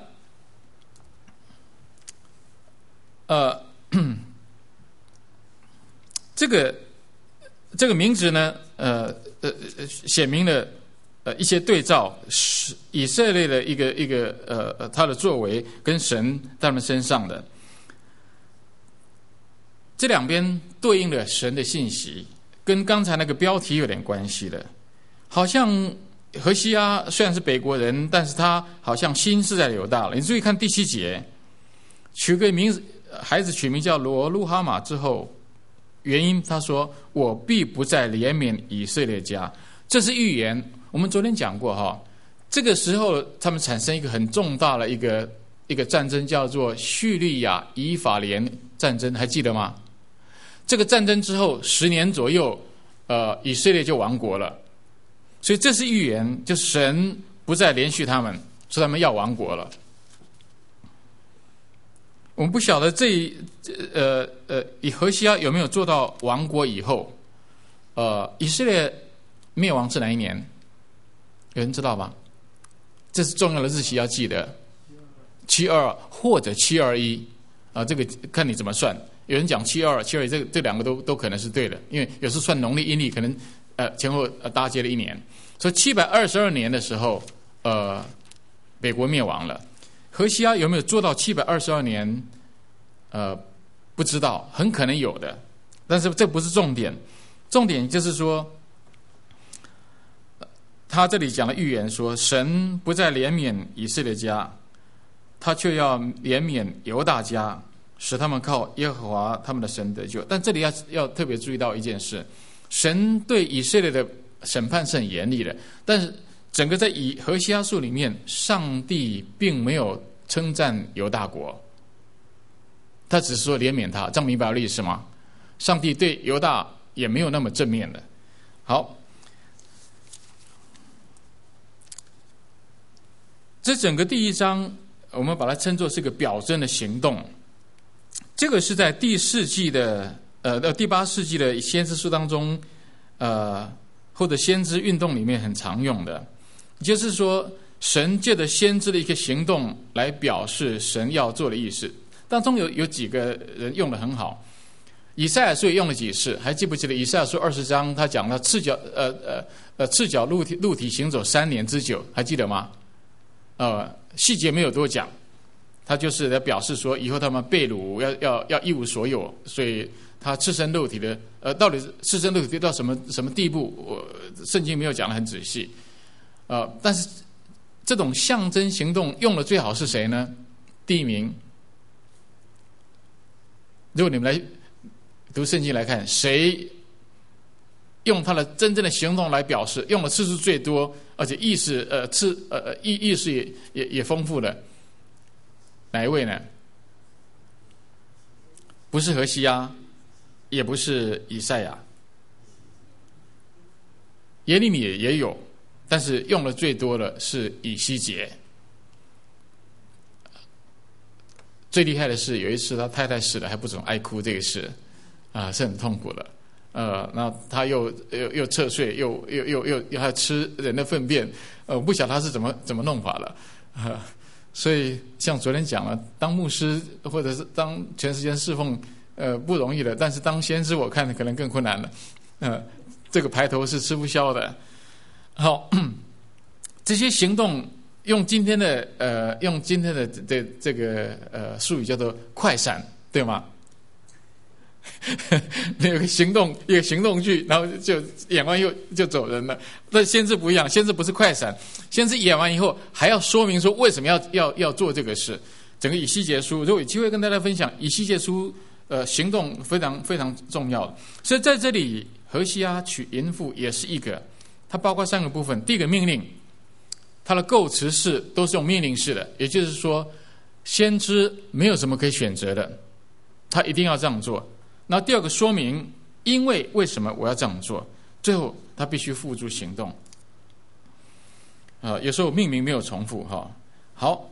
Speaker 1: 这个名字呢，显明了一些对照，以色列的一个他的作为跟神在他们身上的，这2边对应了神的信息，跟刚才那个标题有点关系的。好像何西阿虽然是北国人，但是他好像心是在犹大了。你注意看第7节，取个名字，孩子取名叫罗路哈玛之后，原因他说我必不再怜悯以色列家，这是预言。我们昨天讲过哈，这个时候他们产生一个很重大的一个战争，叫做叙利亚以法莲战争，还记得吗？这个战争之后10年左右，以色列就亡国了。所以这是预言，就神不再连续他们，说他们要亡国了。我们不晓得以何西阿有没有做到亡国以后，以色列灭亡是哪一年？有人知道吗？这是重要的日期要记得，72或者721这个看你怎么算。有人讲72，这2个都可能是对的，因为有时算农历阴历，可能前后搭接了1年。所以722年的时候，北国灭亡了。何西阿有没有做到722年？不知道，很可能有的，但是这不是重点。重点就是说，他这里讲的预言说，神不再怜悯以色列家，他却要怜悯犹大家，使他们靠耶和华他们的神得救。但这里要特别注意到一件事，神对以色列的审判是很严厉的，但是整个在何西阿书里面，上帝并没有称赞犹大国，他只是说怜悯他，这样明白了意思吗？上帝对犹大也没有那么正面的。好，这整个第1章我们把它称作是个表征的行动，这个是在第8世纪的先知书当中或者先知运动里面很常用的，也就是说神借着先知的一个行动来表示神要做的意思。当中有几个人用得很好，以赛亚书也用了几次，还记不记得以赛亚书20章他讲了赤脚露体行走3年之久，还记得吗？细节没有多讲， 他就是在表示说，以后他们被掳要一无所有，所以他赤身肉体的到底赤身肉体到什么地步，圣经没有讲得很仔细。但是这种象征行动用的最好是谁呢？第一名。如果你们来读圣经来看，谁用他的真正的行动来表示，用的次数最多，而且意思也丰富的，哪一位呢？不是何西阿，也不是以赛亚，耶利米也有，但是用的最多的是以西结。最厉害的是有一次他太太死了还不准爱哭，这个事是很痛苦的。那他又侧睡，又要吃人的粪便，我不晓得他是怎么弄法了。所以像昨天讲了，当牧师或者是当全时间侍奉不容易的，但是当先知我看可能更困难了。这个排头是吃不消的。好，这些行动用今天的这个术语叫做快闪，对吗？有个行动剧，然后就演完以后就走人了。但先知不一样，先知不是快闪，先知演完以后还要说明说为什么要做这个事。整个以西结书，如果有机会跟大家分享，以西结书行动非常非常重要。所以在这里，何西阿娶淫妇也是一个，它包括3个部分。第一个命令，它的构词式都是用命令式的，也就是说，先知没有什么可以选择的，他一定要这样做。然后第二个说明，为什么我要这样做？最后他必须付诸行动。有时候命名没有重复哈。好，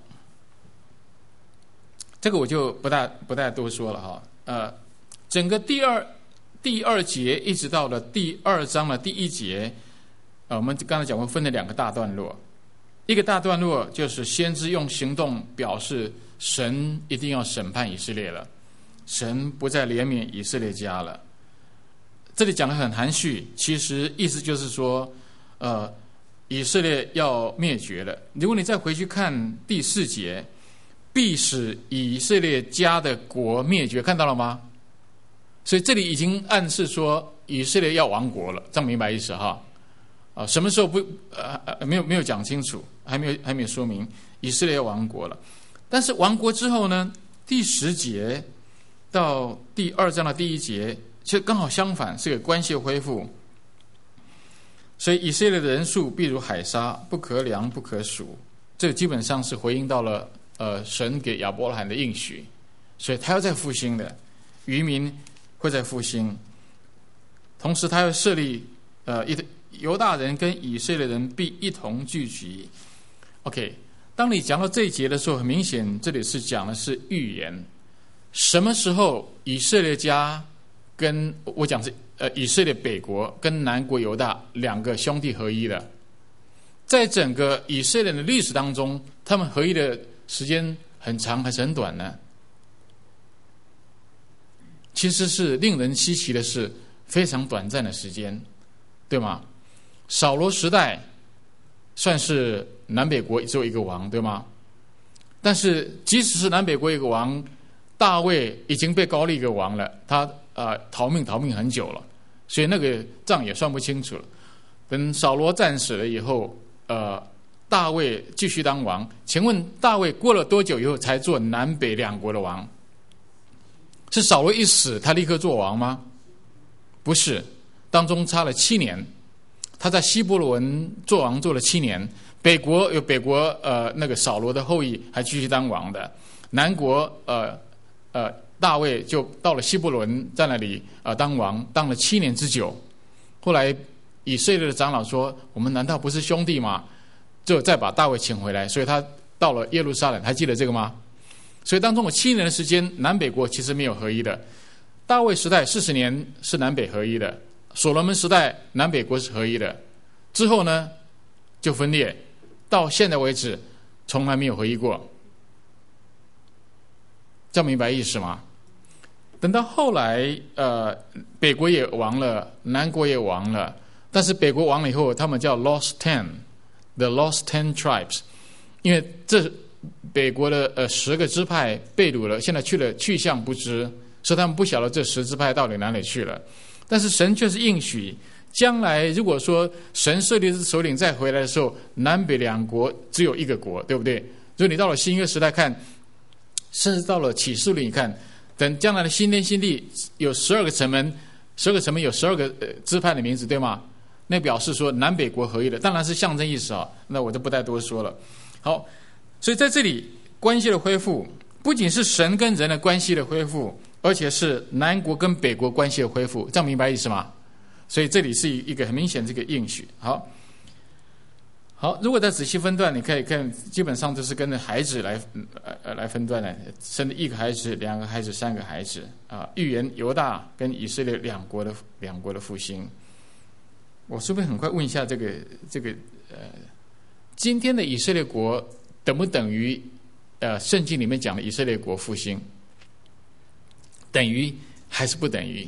Speaker 1: 这个我就不大多说了哈。整个第二节一直到了第2章的第1节，我们刚才讲过分了2个大段落。一个大段落就是先知用行动表示神一定要审判以色列了。神不再怜悯以色列家了。这里讲得很含蓄，其实意思就是说，以色列要灭绝了。如果你再回去看第4节，必使以色列家的国灭绝，看到了吗？所以这里已经暗示说以色列要亡国了，这样明白意思哈？什么时候没有讲清楚，还没有说明以色列要亡国了。但是亡国之后呢，第10节。到第2章的第1节，其实刚好相反，是个关系恢复。所以以色列的人数必如海沙，不可量不可数。这个基本上是回应到了神给亚伯拉罕的应许，所以他要再复兴的，渔民会再复兴。同时他要设立犹大人跟以色列人必一同聚集。OK， 当你讲到这一节的时候，很明显这里是讲的是预言。什么时候以色列家跟我讲是以色列北国跟南国犹大2个兄弟合一的？在整个以色列的历史当中，他们合一的时间很长还是很短呢？其实是令人稀奇的是非常短暂的时间，对吗？扫罗时代算是南北国只有一个王，对吗？但是即使是南北国一个王，大卫已经被膏立一个王了，他逃命很久了，所以那个账也算不清楚了。等扫罗战死了以后，大卫继续当王。请问大卫过了多久以后才做南北2国的王？是扫罗一死他立刻做王吗？不是，当中差了7年。他在希伯伦做王做了7年。北国有北国那个扫罗的后裔还继续当王的，南国大卫就到了希伯伦，在那里当王，当了7年之久。后来以色列的长老说：“我们难道不是兄弟吗？”就再把大卫请回来，所以他到了耶路撒冷，还记得这个吗？所以当中有7年的时间，南北国其实没有合一的。大卫时代40年是南北合一的，所罗门时代南北国是合一的，之后呢就分裂，到现在为止从来没有合一过。这样明白意思吗？等到后来，北国也亡了，南国也亡了，但是北国亡了以后，他们叫 Lost Ten，The Lost 10 Tribes， 因为这北国的10个支派被掳了，现在去向不知，所以他们不晓得这10支派到底哪里去了。但是神却是应许，将来如果说神设立的首领再回来的时候，南北两国只有一个国，对不对？所以你到了新约时代看，甚至到了启示录你看，等将来的新天新地有12个城门，12个城门有12个支派的名字，对吗？那表示说南北国合一的，当然是象征意思啊，那我就不再多说了。好，所以在这里关系的恢复，不仅是神跟人的关系的恢复，而且是南国跟北国关系的恢复，这样明白意思吗？所以这里是一个很明显这个应许。好，如果再仔细分段，你可以看，基本上就是跟着孩子来分段的，生了1个孩子、2个孩子、3个孩子啊，预言犹大跟以色列两国的复兴。我是不是很快问一下这个今天的以色列国等不等于圣经里面讲的以色列国复兴？等于还是不等于？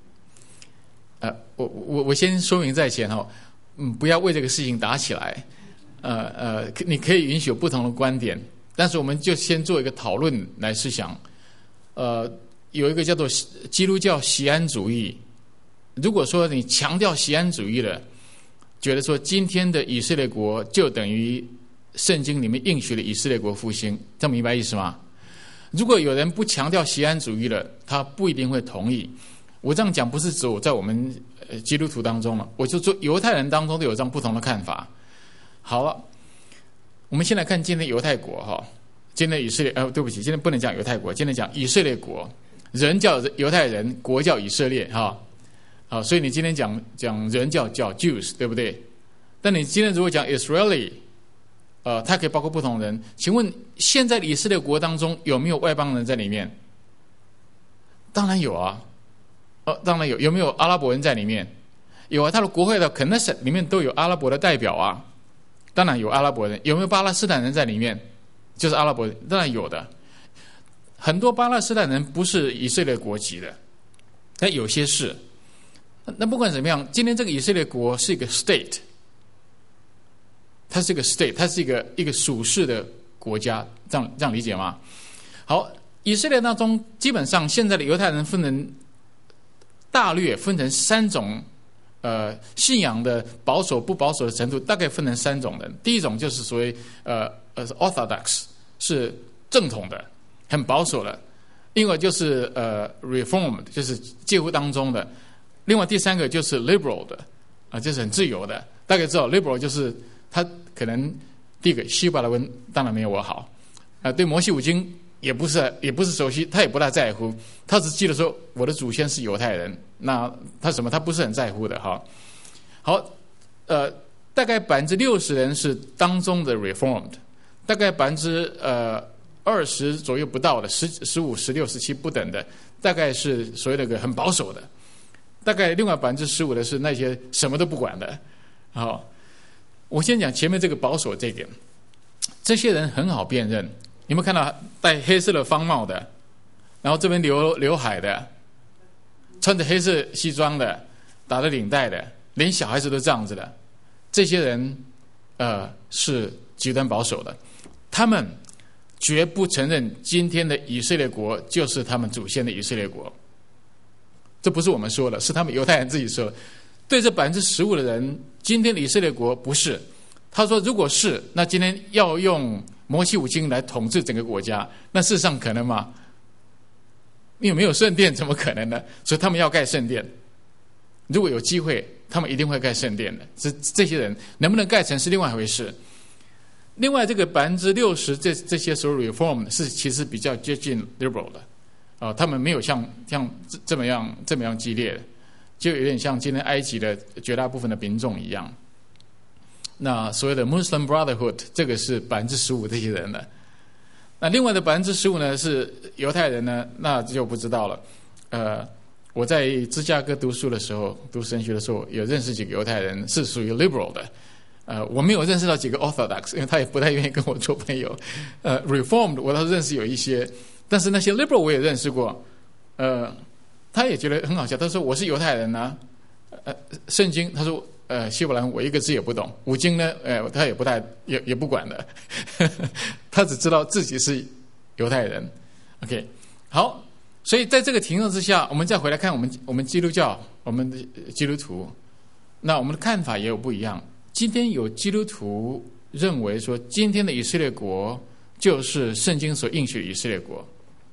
Speaker 1: 我先说明在前哈，不要为这个事情打起来。你可以允许有不同的观点，但是我们就先做一个讨论来思想。有一个叫做基督教锡安主义。如果说你强调锡安主义了，觉得说今天的以色列国就等于圣经里面应许的以色列国复兴，这样明白意思吗？如果有人不强调锡安主义了，他不一定会同意。我这样讲不是指我在我们基督徒当中了，我就说犹太人当中都有这样不同的看法。好了，我们先来看今天犹太国哈，今天以色列对不起，今天不能讲犹太国，今天讲以色列国，人叫犹太人，国叫以色列哈。好，所以你今天讲人叫 Jews， 对不对？但你今天如果讲 Israeli， 它可以包括不同人。请问现在的以色列国当中有没有外邦人在里面？当然有啊，当然有。有没有阿拉伯人在里面？有啊，他的国会的 Knesset 里面都有阿拉伯的代表啊，当然有阿拉伯人。有没有巴勒斯坦人在里面？就是阿拉伯人，当然有的。很多巴勒斯坦人不是以色列国籍的，但有些是。那不管怎么样，今天这个以色列国是一个 state， 它是一个 state， 它是一个属世的国家，这样理解吗？好，以色列当中基本上现在的犹太人大略分成3种，信仰的保守不保守的程度大概分成3种人。第一种就是所谓orthodox， 是正统的，很保守的；另外就是reformed， 就是介乎当中的。另外第3个就是 liberal 的就是很自由的。大概知道 liberal 就是他可能第一个希伯来文当然没有我好，对摩西五经也不是熟悉，他也不大在乎，他只记得说我的祖先是犹太人，那他不是很在乎的哈。好，大概60%人是当中的 reformed， 大概20%左右不到的15%、16%、17%不等的，大概是所谓的很保守的。大概另外15%的是那些什么都不管的。好，我先讲前面这个保守这点，这些人很好辨认。有没有看到戴黑色的方帽的，然后这边刘海的，穿着黑色西装的，打着领带的，连小孩子都这样子的？这些人是极端保守的，他们绝不承认今天的以色列国就是他们祖先的以色列国。这不是我们说的，是他们犹太人自己说的。对这15%的人，今天的以色列国不是。他说，如果是，那今天要用摩西五经来统治整个国家，那事实上可能吗？因为没有圣殿，怎么可能呢？所以他们要盖圣殿。如果有机会，他们一定会盖圣殿的。这些人能不能盖成是另外一回事。另外，这个60%这些所谓 reform 是其实比较接近 liberal 的。他们没有像这么样激烈的，就有点像今天埃及的绝大部分的民众一样。那所谓的 Muslim Brotherhood， 这个是15%这些人的。那另外的15%呢是犹太人呢，那就不知道了。我在芝加哥读书的时候，读神学的时候，有认识几个犹太人是属于 liberal 的。我没有认识到几个 orthodox， 因为他也不太愿意跟我做朋友。reformed 我倒是认识有一些。但是那些 liberal 我也认识过，他也觉得很好笑。他说我是犹太人啊，圣经他说希伯来文我一个字也不懂，五经呢他也不太也不管的他只知道自己是犹太人。 OK， 好，所以在这个情况之下，我们再回来看我们基督教，我们的基督徒，那我们的看法也有不一样。今天有基督徒认为说，今天的以色列国就是圣经所应许的以色列国，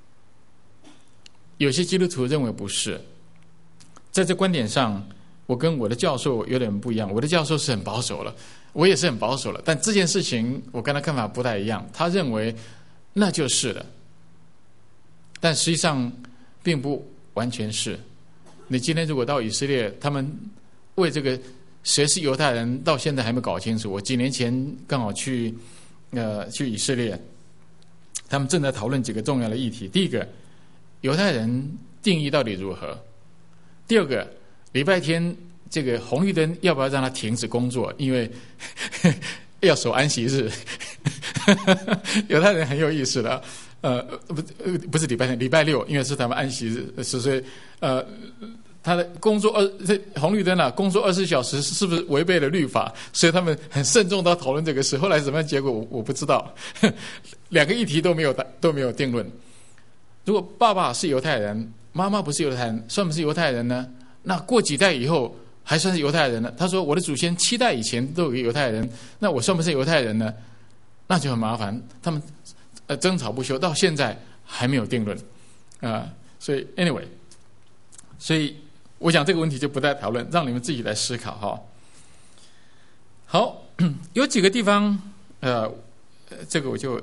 Speaker 1: 有些基督徒认为不是。在这观点上，我跟我的教授有点不一样。我的教授是很保守了，我也是很保守了，但这件事情我跟他看法不太一样。他认为那就是的，但实际上并不完全是。你今天如果到以色列，他们为这个谁是犹太人到现在还没搞清楚。我几年前刚好去以色列，他们正在讨论几个重要的议题。第一个，犹太人定义到底如何？第二个，礼拜天这个红绿灯要不要让他停止工作？因为要守安息日。犹太人很有意思的，不是礼拜天，礼拜六，因为是他们安息日，所以他的工作红绿灯啊，工作24小时是不是违背了律法？所以他们很慎重的讨论这个事。后来什么样结果我不知道，两个议题都没有定论。如果爸爸是犹太人，妈妈不是犹太人，算不是犹太人呢？那过几代以后还算是犹太人呢？他说我的祖先7代以前都有个犹太人，那我算不是犹太人呢？那就很麻烦。他们争吵不休，到现在还没有定论所以 anyway， 所以我想这个问题就不再讨论，让你们自己来思考哈。好，有几个地方这个我就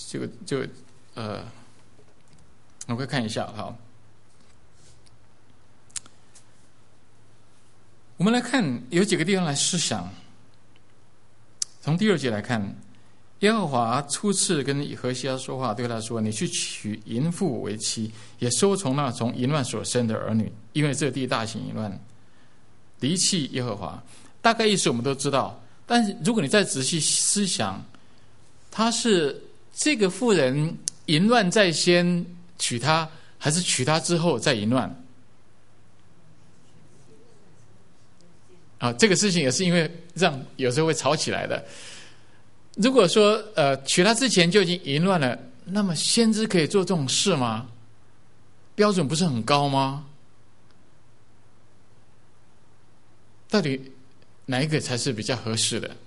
Speaker 1: 我会看一下哈。我们来看有几个地方来思想。从第2节来看，耶和华初次跟何西阿说话，对他说：“你去娶淫妇为妻，也收从那从淫乱所生的儿女，因为这地大行淫乱，离弃耶和华。”大概意思我们都知道，但是如果你再仔细思想，他是这个妇人淫乱在先娶她，还是娶她之后再淫乱？这个事情也是因为让有时候会吵起来的。如果说娶她之前就已经淫乱了，那么先知可以做这种事吗？标准不是很高吗？到底哪一个才是比较合适的？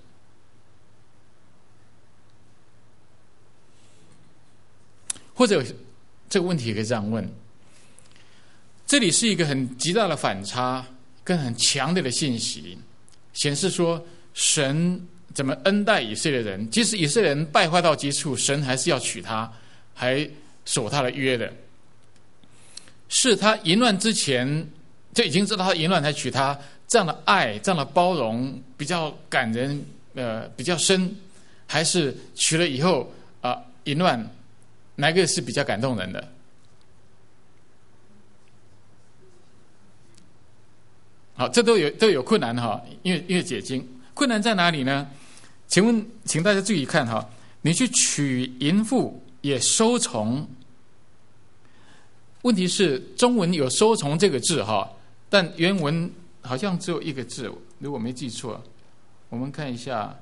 Speaker 1: 或者这个问题也可以这样问：这里是一个很极大的反差跟很强烈的信息，显示说神怎么恩待以色列人，即使以色列人败坏到极处，神还是要娶他，还守他的约的。是他淫乱之前就已经知道他淫乱才娶他，这样的爱，这样的包容比较感人，比较深，还是娶了以后淫乱，哪个是比较感动人的？好，这都有困难哈，因为解经困难在哪里呢？请大家注意看哈，你去娶淫妇也收从，问题是中文有收从这个字哈，但原文好像只有一个字，如果没记错，我们看一下。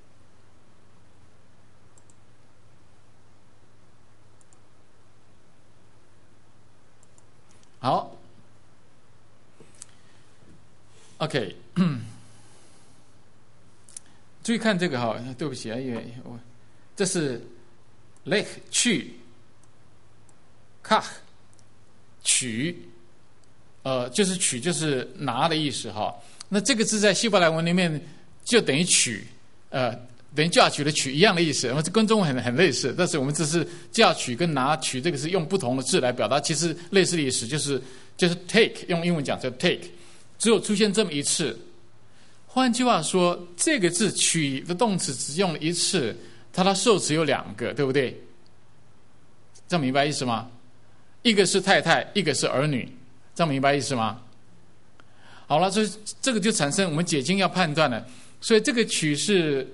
Speaker 1: 好。OK， 注意看这个哈，对不起因为这是 lek 去 kach 取，就是取就是拿的意思哈。那这个字在希伯来文里面就等于取，等于嫁娶的娶一样的意思，跟中文很类似，但是我们只是嫁娶跟拿取这个是用不同的字来表达，其实类似的意思就是 take， 用英文讲叫 take。只有出现这么一次，换句话说，这个字取的动词只用了一次，它的受词有2个，对不对？这样明白意思吗？一个是太太，一个是儿女，这样明白意思吗？好了，所以这个就产生我们解经要判断了。所以这个取是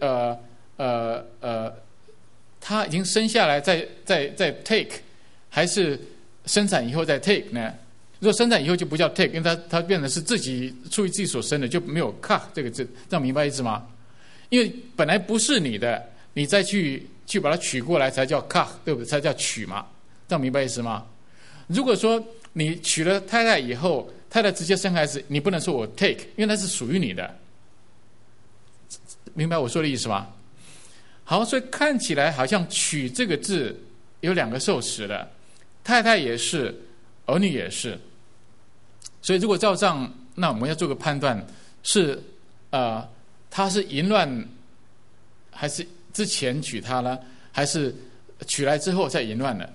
Speaker 1: 他已经生下来再 take， 还是生产以后再 take 呢？ 如果生产以后就不叫 take， 因为它变成是自己出于自己所生的，就没有 ka 这个字，这样明白意思吗？因为本来不是你的，你再去把它取过来才叫 ka， 对不对？才叫取嘛，这样明白意思吗？如果说你娶了太太以后，太太直接生孩子，你不能说我 take， 因为它是属于你的，明白我说的意思吗？好，所以看起来好像娶这个字有两个受词的，太太也是，儿女也是。所以如果照这样，那我们要做个判断，是他是淫乱，还是之前娶她呢？还是娶来之后再淫乱的？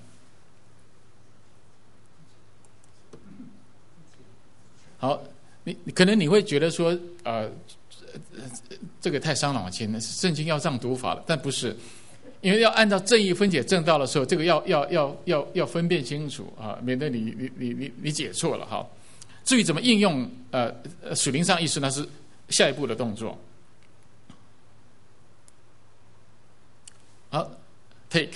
Speaker 1: 好，你可能你会觉得说，这个太伤脑筋了，圣经要这样读法了，但不是，因为要按照正义分解正道的时候，这个要分辨清楚啊，免得你解错了哈。至于怎么应用属灵上意思，那是下一步的动作。好 ，take，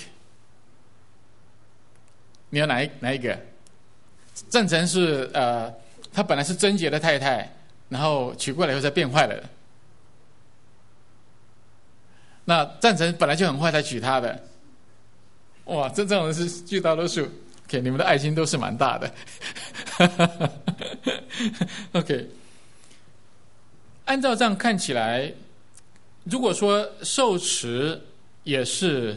Speaker 1: 你要哪一个？赞成是他本来是贞洁的太太，然后娶过来以后再变坏了。那赞成本来就很坏才娶她的，哇，这种人是巨大多数。OK， 你们的爱心都是蛮大的。OK， 按照这样看起来，如果说受持也是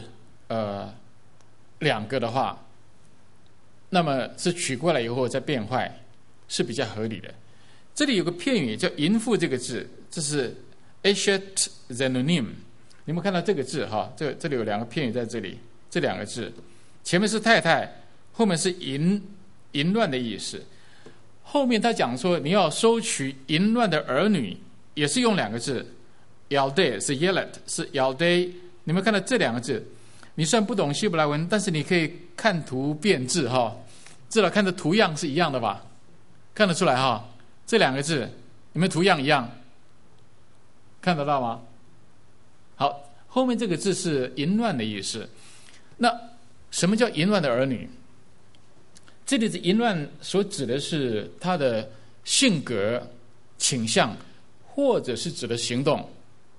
Speaker 1: 两个的话，那么是娶过来以后再变坏是比较合理的。这里有个片语叫淫妇这个字，这是 Eshet Zenonim， 你们看到这个字哈？这里有两个片语在这里，这两个字前面是太太，后面是淫乱的意思。后面他讲说你要收取淫乱的儿女，也是用两个字 Yaldei 是 Yelet 是 Yaldei。你们看到这两个字，你虽然不懂希伯来文，但是你可以看图辨字哈，至少看的图样是一样的吧？看得出来哈？这两个字有没有图样一样？看得到吗？好，后面这个字是淫乱的意思。那什么叫淫乱的儿女？这里的淫乱所指的是他的性格倾向，或者是指的行动。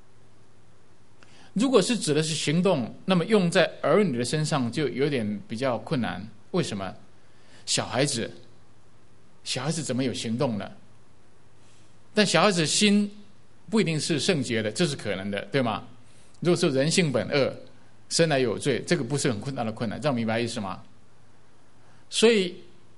Speaker 1: 如果是指的是行动，那么用在儿女的身上就有点比较困难。为什么？小孩子怎么有行动呢？但小孩子心不一定是圣洁的，这是可能的，对吗？如果说人性本恶，生来有罪，这个不是很困难的困难，这样明白意思吗？所以，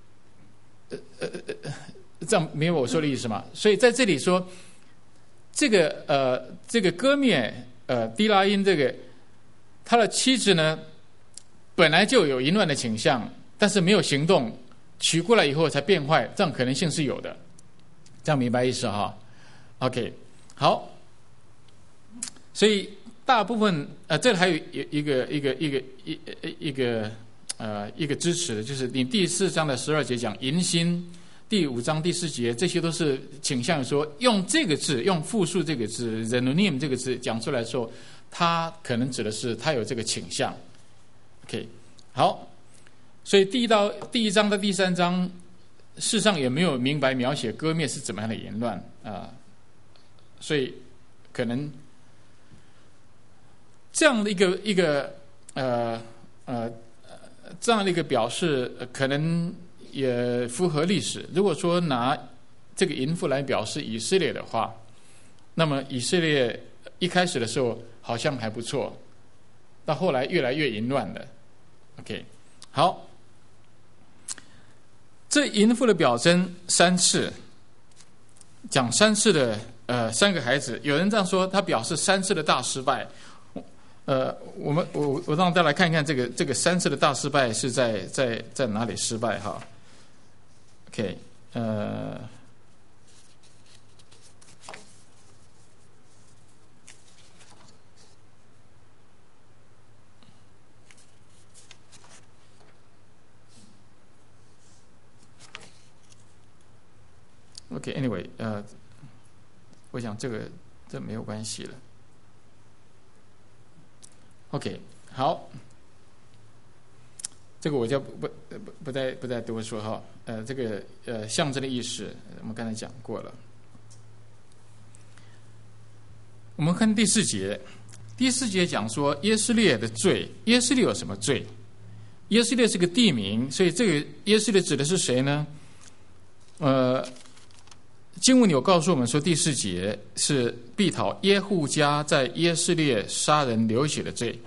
Speaker 1: 这样明白我说的意思吗？所以在这里说，这个歌灭低拉音这个他的妻子呢，本来就有淫乱的倾向，但是没有行动，娶过来以后才变坏，这样可能性是有的，这样明白意思哈 ？OK， 好，所以大部分这里还有一个支持的，就是你第4章的12节讲淫心，第5章第4节，这些都是倾向于说用这个字，用复数这个字 Zenonim 这个字讲出来的时候，它可能指的是他有这个倾向。OK， 好，所以第1章到第3章，事实上也没有明白描写割灭是怎么样的淫乱所以可能这样的这样的一个表示，可能也符合历史。如果说拿这个淫妇来表示以色列的话，那么以色列一开始的时候好像还不错，到后来越来越淫乱的。OK， 好，这淫妇的表征3次，讲3次的3个孩子，有人这样说，他表示3次的大失败。我让大家来看一看这个3次的大失败是在哪里失败哈 ？OK， OK，Anyway， 我想这没有关系了。OK， 好， 这个我就不再多说哈。这个象征的意思，我们刚才讲过了。我们看第4节，第4节讲说耶斯列的罪，耶斯列有什么罪？耶斯列是个地名，所以这个耶斯列指的是谁呢？经文有告诉我们说，第4节是必讨耶户家在耶斯列杀人流血的罪。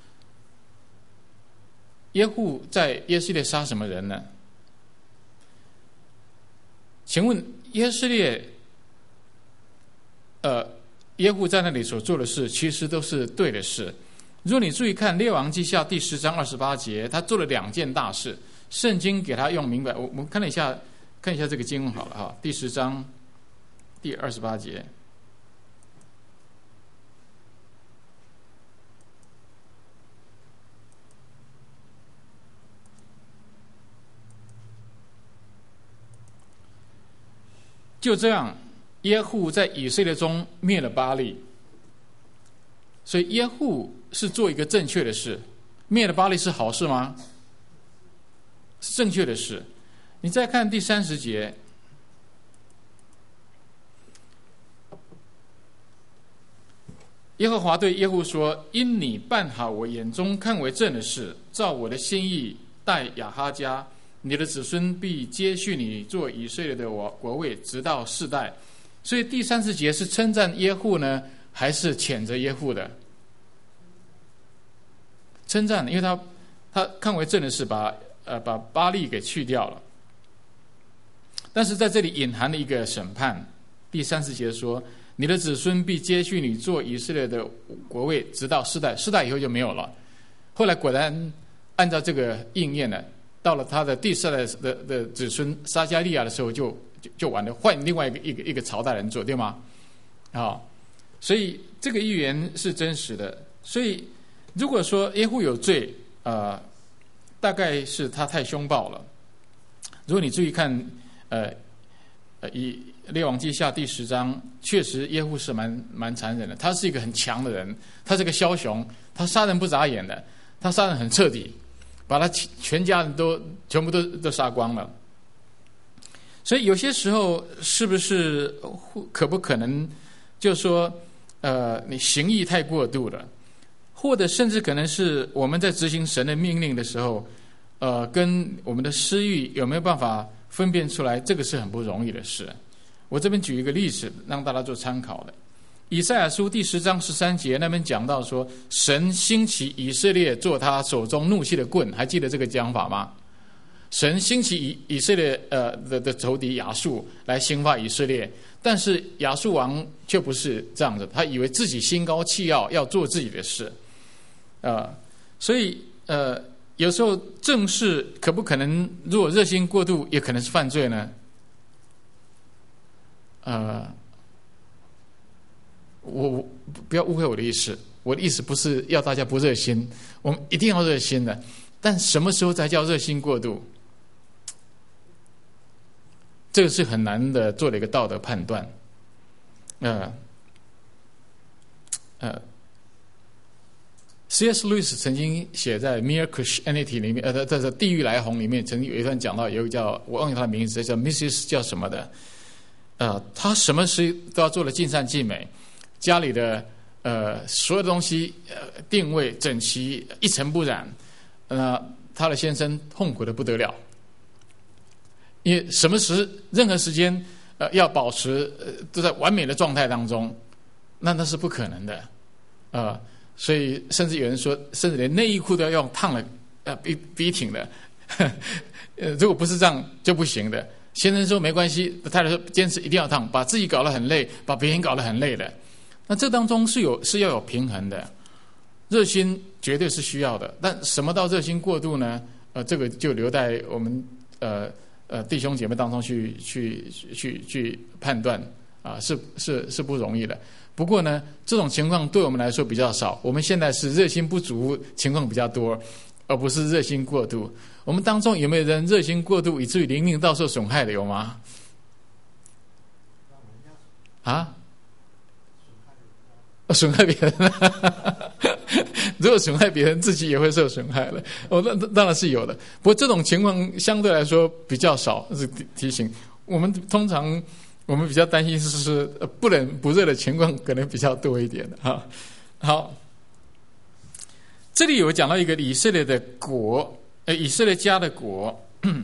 Speaker 1: 耶户在耶斯列杀什么人呢？请问耶斯列，耶户在那里所做的事，其实都是对的事。如果你注意看《列王记下》第10章28节，他做了2件大事，圣经给他用明白。我们看一下这个经文好了哈，第10章第28节。就这样，耶户在以色列中灭了巴力。所以耶户是做一个正确的事，灭了巴力是好事吗？是正确的事。你再看第30节，耶和华对耶户说：“因你办好我眼中看为正的事，照我的心意待亚哈家，你的子孙必接续你做以色列的国位，直到世代。”所以第30节是称赞耶户呢，还是谴责耶户的？称赞，因为他看为正的事，把巴力给去掉了。但是在这里隐含了一个审判。第30节说：“你的子孙必接续你做以色列的国位，直到世代。世代以后就没有了。”后来果然按照这个应验了。到了他的第4代的子孙撒迦利亚的时候就完了，换另外一个朝代人做，对吗？所以这个预言是真实的。所以如果说耶户有罪，大概是他太凶暴了。如果你注意看，以列王记下第10章，确实耶户是蛮残忍的。他是一个很强的人，他是个枭雄，他杀人不眨眼的，他杀人很彻底。把他全家人全部都杀光了。所以有些时候是不是可不可能就是说你行义太过度了，或者甚至可能是我们在执行神的命令的时候跟我们的私欲有没有办法分辨出来，这个是很不容易的事。我这边举一个例子让大家做参考的。以赛亚书第10章13节那边讲到说，神兴起以色列做他手中怒气的棍，还记得这个讲法吗？神兴起以色列的仇敌亚述来兴发以色列，但是亚述王却不是这样子，他以为自己心高气傲，要做自己的事，所以有时候正事可不可能，如果热心过度，也可能是犯罪呢？我不要误会我的意思，我的意思不是要大家不热心，我们一定要热心的，但什么时候才叫热心过度？这个是很难的做了一个道德判断。C.S. Lewis 曾经写在《Mere Christianity》里面，在《地狱来鸿》里面，曾经有一段讲到，有一个叫我忘记他的名字，叫 Mrs. 叫什么的，他什么事都要做的尽善尽美。家里的所有东西定位整齐，一尘不染，他的先生痛苦的不得了，因为任何时间要保持都在完美的状态当中，那是不可能的，所以甚至有人说，甚至连内衣裤都要用烫了笔挺的，如果不是这样就不行的。先生说没关系，太太说坚持一定要烫，把自己搞得很累，把别人搞得很累的。那这当中是要有平衡的，热心绝对是需要的，但什么到热心过度呢？这个就留待我们弟兄姐妹当中去判断是不容易的。不过呢，这种情况对我们来说比较少，我们现在是热心不足情况比较多，而不是热心过度。我们当中有没有人热心过度以至于灵命遭受损害的，有吗？损害别人如果损害别人，自己也会受损害了。那当然是有的，不过这种情况相对来说比较少。是提醒我们，通常我们比较担心是不冷不热的情况可能比较多一点哈。好，这里有讲到一个以色列的国，以色列家的国。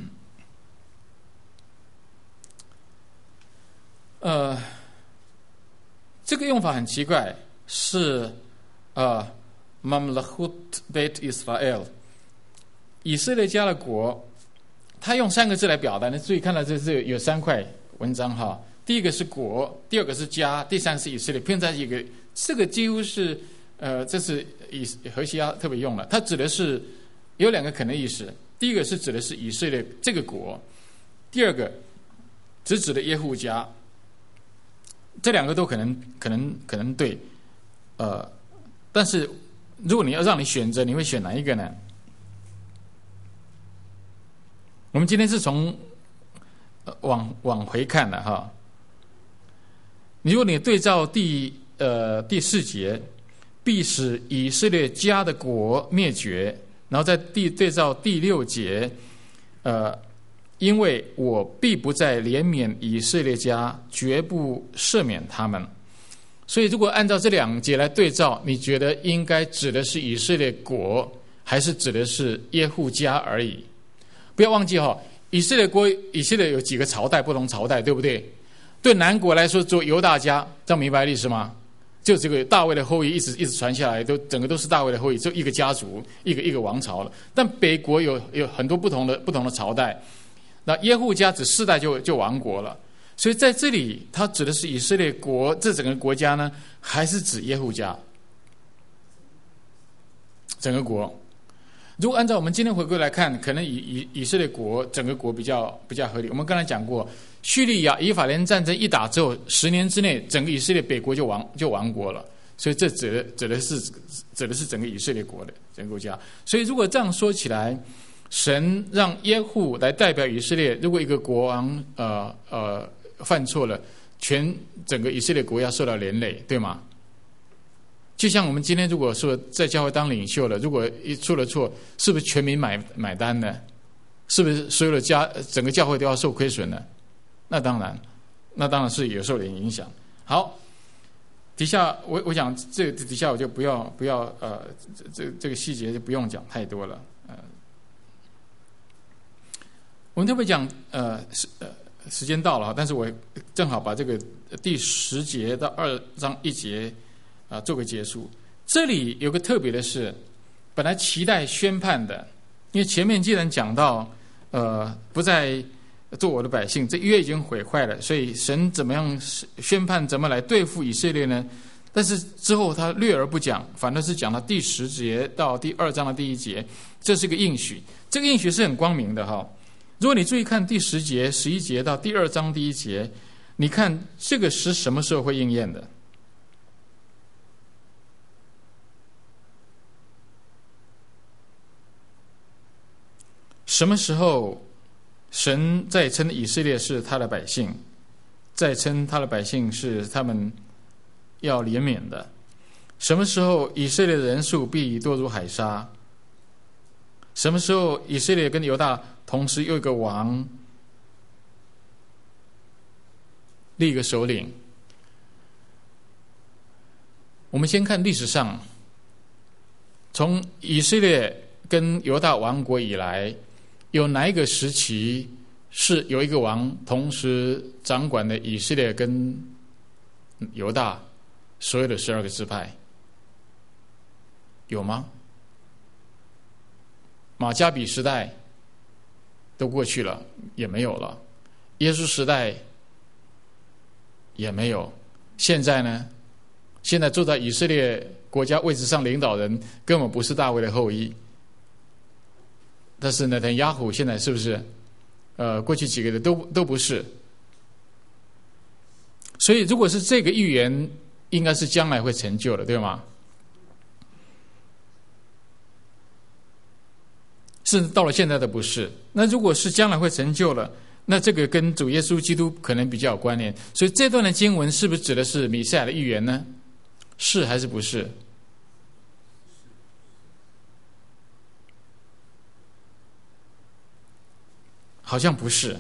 Speaker 1: 这个用法很奇怪，是Mamlechut Beit Israel， 以色列家的国，他用3个字来表达。你注意看到这有3块文章哈，第一个是国，第二个是家，第三个是以色列，拼在一个，这个几乎是这是何西阿特别用了，它指的是有2个可能意思，第一个是指的是以色列这个国，第二个只指的耶户家。这2个都可能对，但是如果你要让你选择，你会选哪一个呢？我们今天是从往回看的哈。如果你对照第4节，必使以色列家的国灭绝，然后再对照第6节，因为我必不再怜悯以色列家，绝不赦免他们。所以如果按照这2节来对照，你觉得应该指的是以色列国，还是指的是耶户家而已？不要忘记以色列国，以色列有几个朝代，不同朝代，对不对？对南国来说，做犹大家，这样明白历史吗？就这个大卫的后裔一直传下来，整个都是大卫的后裔，就一个家族，一个王朝了。但北国有很多不同的朝代。那耶户家只4代就亡国了，所以在这里，它指的是以色列国这整个国家呢，还是指耶户家整个国？如果按照我们今天回归来看，可能以色列国整个国比较合理。我们刚才讲过，叙利亚以法莲战争一打之后，10年之内，整个以色列北国就亡国了，所以这指的是整个以色列国的整个国家。所以如果这样说起来，神让耶户来代表以色列，如果一个国王犯错了，整个以色列国要受到连累，对吗？就像我们今天如果说在教会当领袖了，如果一出了错，是不是全民买单呢？是不是所有的整个教会都要受亏损呢？那当然是有受点影响。好，底下我想这底下我就不要这个细节就不用讲太多了。我们特别讲时间到了，但是我正好把这个第10节到2章1节做个结束。这里有个特别的是，本来期待宣判的，因为前面既然讲到不再做我的百姓，这约已经毁坏了，所以神怎么样宣判，怎么来对付以色列呢？但是之后他略而不讲，反而是讲到第10节到第2章的第1节，这是个应许。这个应许是很光明的哈。如果你注意看第10节、11节到第2章第1节，你看这个是什么时候会应验的？什么时候神在称以色列是他的百姓，在称他的百姓是他们要怜悯的？什么时候以色列的人数必多如海沙？什么时候以色列跟犹大同时有一个王，立一个首领？我们先看历史上，从以色列跟犹大亡国以来，有哪一个时期是有一个王同时掌管的以色列跟犹大所有的12个支派？有吗？马加比时代都过去了，也没有了。耶稣时代也没有。现在呢？现在坐在以色列国家位置上领导人根本不是大卫的后裔。但是呢，但亚虎现在是不是？过去几个的都不是。所以，如果是这个预言，应该是将来会成就的，对吗？是到了现在的不是。那如果是将来会成就了，那这个跟主耶稣基督可能比较有关联。所以这段的经文是不是指的是弥赛亚的预言呢？是还是不是？ 好像不是。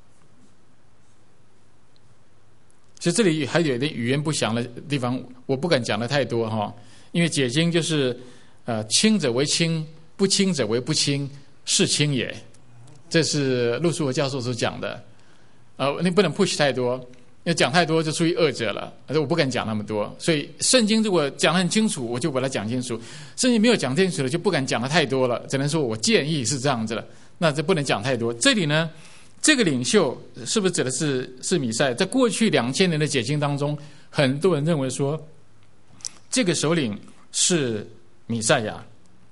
Speaker 1: 所以这里还有一点语言不详的地方，我不敢讲的太多哈，因为解经就是轻者为轻，不轻者为不轻，是轻也。这是陆书和教授所讲的。你不能 push 太多，要讲太多就属于恶者了。我不敢讲那么多，所以圣经如果讲得很清楚，我就把它讲清楚；圣经没有讲清楚的，就不敢讲得太多了。只能说我建议是这样子了，那这不能讲太多。这里呢，这个领袖是不是指的是弥赛亚？在过去2000年的解经当中，很多人认为说这个首领是弥赛亚，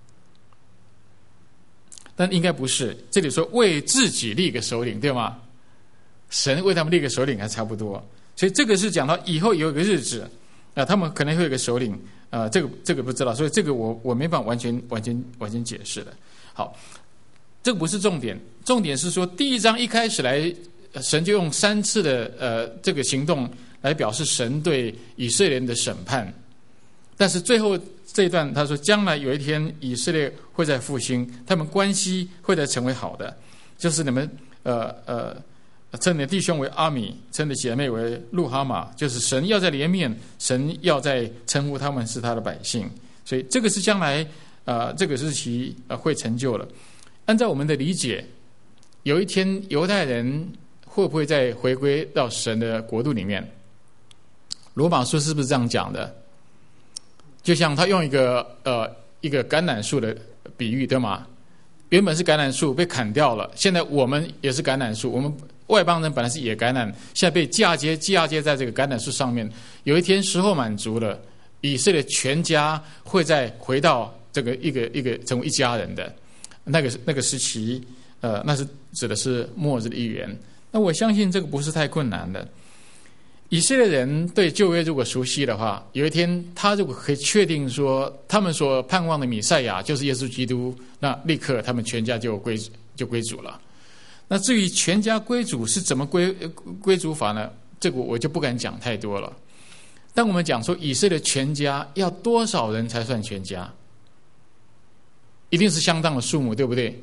Speaker 1: 但应该不是。这里说为自己立个首领，对吗？神为他们立个首领还差不多，所以这个是讲到以后有一个日子他们可能会有一个首领这个不知道，所以这个我没办法完全解释的。好，这个不是重点，重点是说第一章一开始来，神就用3次的这个行动来表示神对以色列人的审判，但是最后这一段他说，将来有一天以色列会再复兴，他们关系会再成为好的，就是你们称你的弟兄为阿米，称你的姐妹为路哈玛，就是神要在怜悯，神要在称呼他们是他的百姓，所以这个是将来这个日期会成就了。按照我们的理解，有一天犹太人会不会再回归到神的国度里面？罗马书是不是这样讲的？就像他用一个橄榄树的比喻，对吗？原本是橄榄树被砍掉了，现在我们也是橄榄树，我们外邦人本来是野橄榄，现在被嫁接在这个橄榄树上面。有一天时候满足了，以色列全家会再回到这个一个成为一家人的那个时期，那是指的是末日的预言。那我相信这个不是太困难的。以色列人对旧约如果熟悉的话，有一天他如果可以确定说他们所盼望的弥赛亚就是耶稣基督，那立刻他们全家就归主了。那至于全家归主是怎么归主法呢？这个我就不敢讲太多了。但我们讲说以色列全家要多少人才算全家？一定是相当的数目，对不对？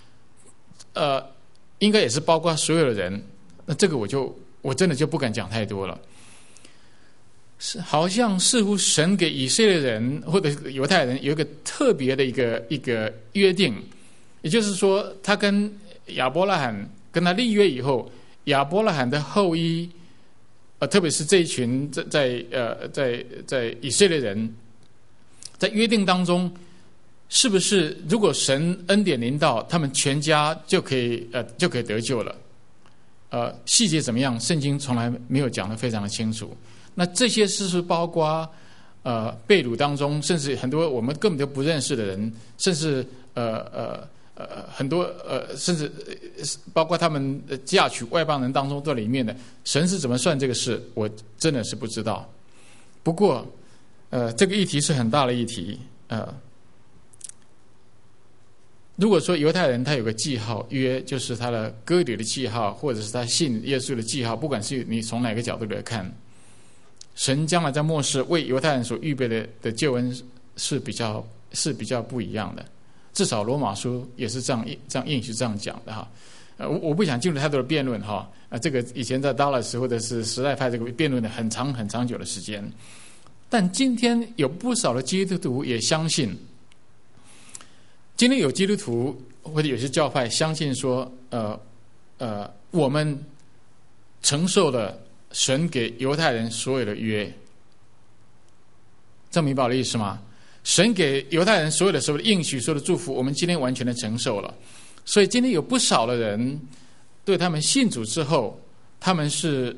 Speaker 1: 应该也是包括所有的人。那这个我真的就不敢讲太多了。好像似乎神给以色列人或者犹太人有一个特别的一个约定，也就是说他跟亚伯拉罕跟他立约以后，亚伯拉罕的后裔特别是这一群在以色列人在约定当中，是不是如果神恩典临到，他们全家就可以得救了？细节怎么样？圣经从来没有讲得非常的清楚。那这些事是包括被掳当中，甚至很多我们根本就不认识的人，甚至很多甚至包括他们嫁娶外邦人当中在里面的，神是怎么算这个事，我真的是不知道。不过这个议题是很大的议题。如果说犹太人他有个记号，约就是他的割礼的记号，或者是他信耶稣的记号，不管是你从哪个角度来看，神将来在末世为犹太人所预备的救恩是比较不一样的。至少罗马书也是这样应许这样讲的哈。我不想进入太多的辩论哈。这个以前在 Dallas 或者是时代派这个辩论的很长久的时间，但今天有不少的基督徒也相信。今天有基督徒或者有些教派相信说，我们承受了神给犹太人所有的约，这明白我的意思吗？神给犹太人所有的应许、所有的祝福，我们今天完全的承受了。所以今天有不少的人对他们信主之后，他们是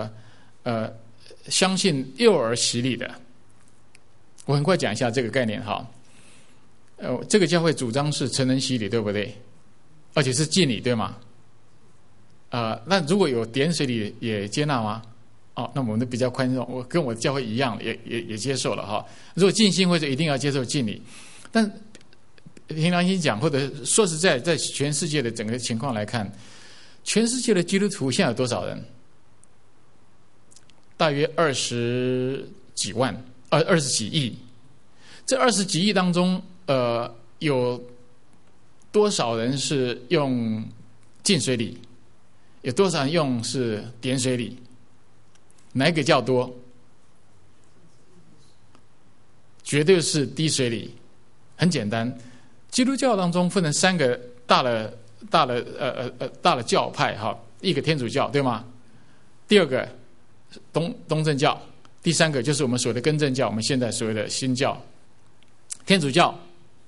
Speaker 1: 相信幼儿洗礼的。我很快讲一下这个概念哈。这个教会主张是成人洗礼，对不对？而且是浸礼，对吗？那如果有点水礼也接纳吗？那我们都比较宽容，我跟我的教会一样，也接受了哈。如果浸信会就一定要接受浸礼，但凭良心讲，或者说实在，在全世界的整个情况来看，全世界的基督徒现在有多少人？大约20几万，20几亿。这20几亿当中，有多少人是用浸水礼？有多少人用是点水礼？哪一个较多？绝对是滴水礼。很简单，基督教当中分成3个大的教派哈，一个天主教对吗？第二个东正教，第3个就是我们所谓的更正教，我们现在所谓的新教。天主教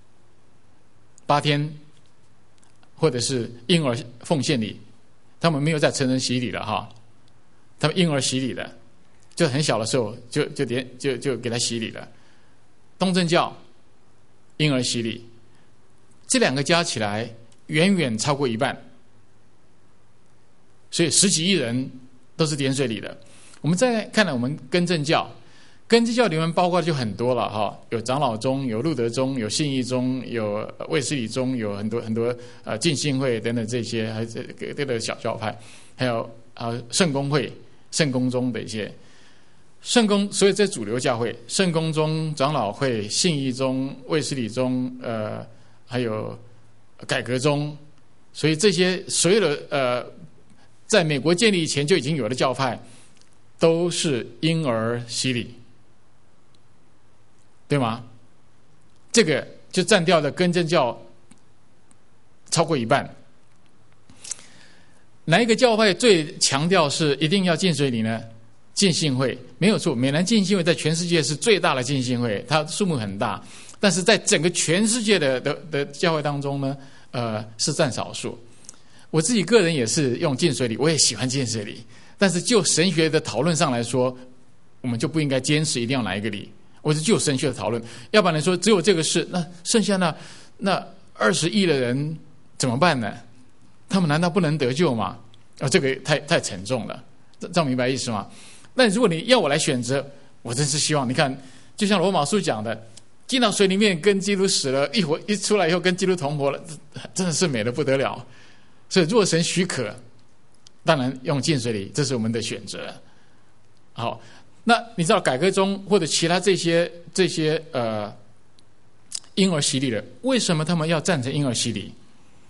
Speaker 1: 8天，或者是婴儿奉献礼，他们没有在成人洗礼了哈，他们婴儿洗礼的，就很小的时候就给他洗礼了。东正教婴儿洗礼，这2个加起来远远超过一半，所以10几亿人都是点水礼的。我们再看了我们更正教，更正教里面包括就很多了哈，有长老宗，有路德宗，有信义宗，有卫斯理宗，有很多浸信会等等这些，还有这个小教派，还有圣公会、圣公宗的一些圣公，所以这主流教会，圣公宗、长老会、信义宗、卫斯理宗，还有改革宗，所以这些所有的在美国建立以前就已经有的教派，都是婴儿洗礼，对吗？这个就占掉了更正教超过一半。哪一个教派最强调是一定要浸水礼呢？浸信会没有错，美南浸信会在全世界是最大的浸信会，它数目很大，但是在整个全世界的教会当中呢，是占少数。我自己个人也是用浸水礼，我也喜欢浸水礼，但是就神学的讨论上来说，我们就不应该坚持一定要哪一个礼。我是就神学的讨论，要不然说只有这个事，那剩下那20亿的人怎么办呢？他们难道不能得救吗？这个太沉重了，这样明白意思吗？那如果你要我来选择，我真是希望你看，就像罗马书讲的，进到水里面跟基督死了，一出来以后跟基督同活了，真的是美得不得了。所以若神许可，当然用浸水礼，这是我们的选择。好，那你知道改革宗或者其他这些婴儿洗礼的，为什么他们要赞成婴儿洗礼？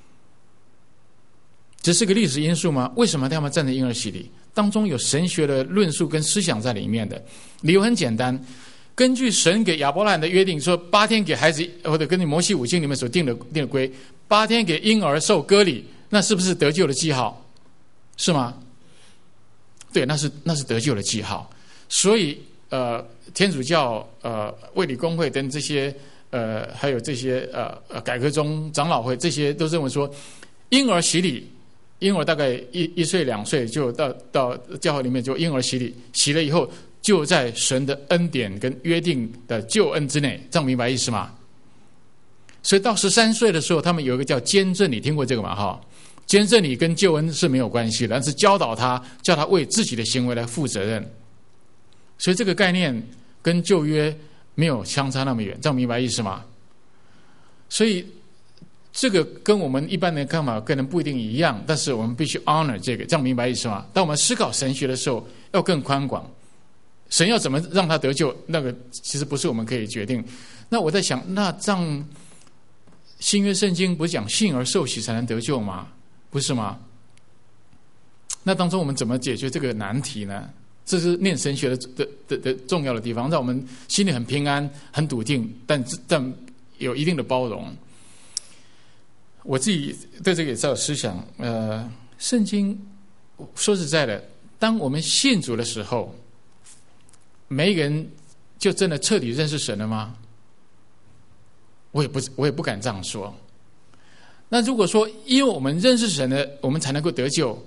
Speaker 1: 这是个历史因素吗？为什么他们赞成婴儿洗礼？当中有神学的论述跟思想在里面的。理由很简单，根据神给亚伯拉罕的约定，说8天给孩子，或者根据摩西5经里面所定的规，8天给婴儿受割礼，那是不是得救的记号？是吗？对，那是得救的记号。所以天主教卫理公会等这些还有这些改革宗长老会，这些都认为说婴儿洗礼，婴儿大概1岁2岁就到教会里面就婴儿洗礼，洗了以后就在神的恩典跟约定的救恩之内，这样明白意思吗？所以到13岁的时候，他们有一个叫监正礼，听过这个吗？哈，监正礼跟救恩是没有关系的，但是教导他，叫他为自己的行为来负责任。所以这个概念跟旧约没有相差那么远，这样明白意思吗？所以这个跟我们一般的看法可能不一定一样，但是我们必须 honor 这个，这样明白意思吗？当我们思考神学的时候，要更宽广。神要怎么让他得救，那个其实不是我们可以决定。那我在想，那这样新约圣经不是讲信而受洗才能得救吗？不是吗？那当中我们怎么解决这个难题呢？这是念神学的重要的地方，让我们心里很平安、很笃定，但有一定的包容。我自己对这个也是有思想。圣经说实在的，当我们信主的时候，每一个人就真的彻底认识神了吗？我也不敢这样说。那如果说因为我们认识神了，我们才能够得救，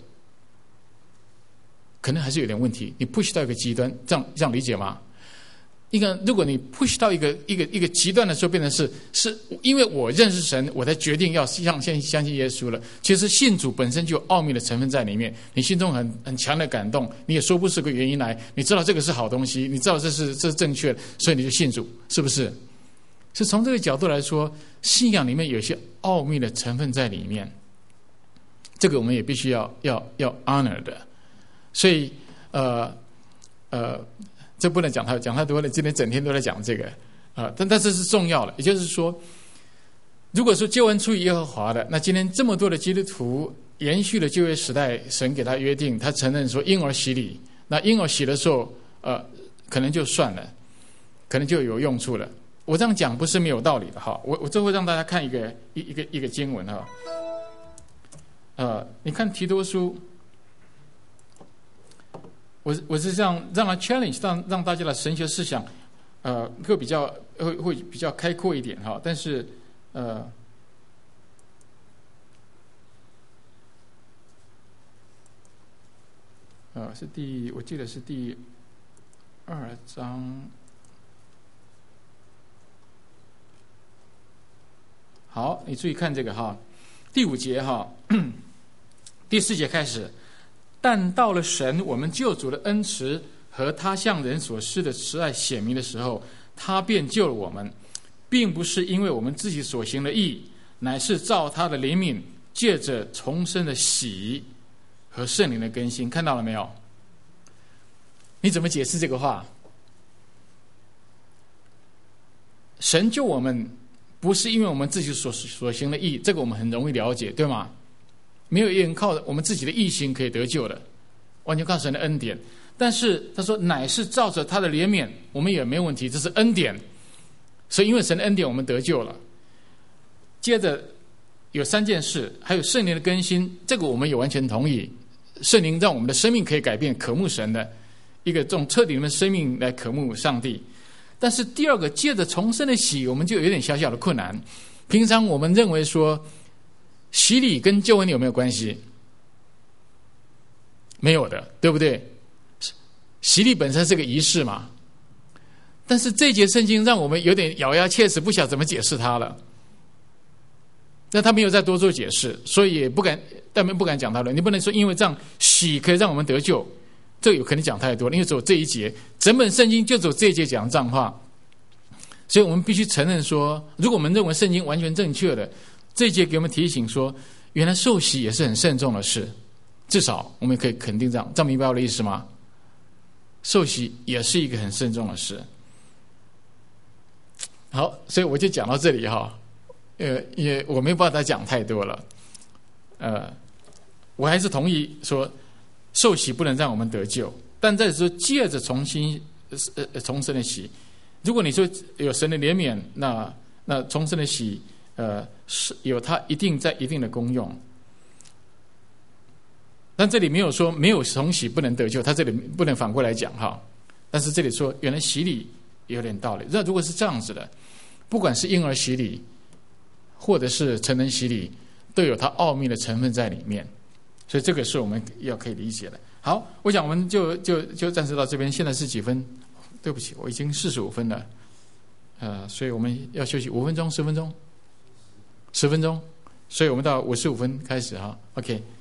Speaker 1: 可能还是有点问题。你 push 到一个极端，这样理解吗？如果你 push 到一个极端的时候，变成是因为我认识神，我才决定要相信耶稣了。其实信主本身就有奥秘的成分在里面，你心中很强的感动，你也说不出个原因来。你知道这个是好东西，你知道这是正确的，所以你就信主，是不是？是从这个角度来说，信仰里面有一些奥秘的成分在里面，这个我们也必须要 honor 的。所以这不能讲太多了，今天整天都在讲这个但这是重要的。也就是说，如果说救恩出于耶和华的，那今天这么多的基督徒延续了旧约时代神给他约定，他承认说婴儿洗礼，那婴儿洗的时候可能就算了，可能就有用处了。我这样讲不是没有道理的哈。我这会让大家看一个经文哈。你看提多书，我是这样让他 challenge， 让大家的神学思想会比较开阔一点哈。但是我记得是第2章。好，你注意看这个哈，第5节哈，第4节开始，但到了神我们救主的恩慈和他向人所施的慈爱显明的时候，他便救了我们，并不是因为我们自己所行的义，乃是照他的怜悯，借着重生的喜和圣灵的更新。看到了没有？你怎么解释这个话？神救我们不是因为我们自己所行的义，这个我们很容易了解，对吗？没有一人靠我们自己的义行可以得救的，完全靠神的恩典。但是他说乃是照着他的怜悯，我们也没有问题，这是恩典。所以因为神的恩典我们得救了。接着有3件事，还有圣灵的更新，这个我们也完全同意。圣灵让我们的生命可以改变，渴慕神的一个这种彻底的生命来渴慕上帝。但是第2个，借着重生的洗，我们就有点小小的困难。平常我们认为说洗礼跟救恩有没有关系？没有的，对不对？洗礼本身是个仪式嘛。但是这节圣经让我们有点咬牙切齿，不晓得怎么解释它了。那他没有再多做解释，所以也不敢讲它了。你不能说因为这样洗可以让我们得救，这个有可能讲太多了，因为只有这一节，整本圣经就只有这一节讲这样话。所以我们必须承认说，如果我们认为圣经完全正确的，这一节给我们提醒说，原来受洗也是很慎重的事，至少我们可以肯定这样。这样明白我的意思吗？受洗也是一个很慎重的事。好，所以我就讲到这里哈。也我没办法讲太多了。我还是同意说，受洗不能让我们得救，但在说借着重生的洗。如果你说有神的怜悯，那重生的洗是有它一定的功用。但这里没有说没有重洗不能得救，他这里不能反过来讲哈。但是这里说原来洗礼有点道理。那如果是这样子的，不管是婴儿洗礼或者是成人洗礼，都有它奥秘的成分在里面，所以这个是我们要可以理解的。好，我想我们就暂时到这边。现在是几分？对不起，我已经45分了，所以我们要休息5分钟、10分钟，10分钟，所以我们到55分开始哈。OK。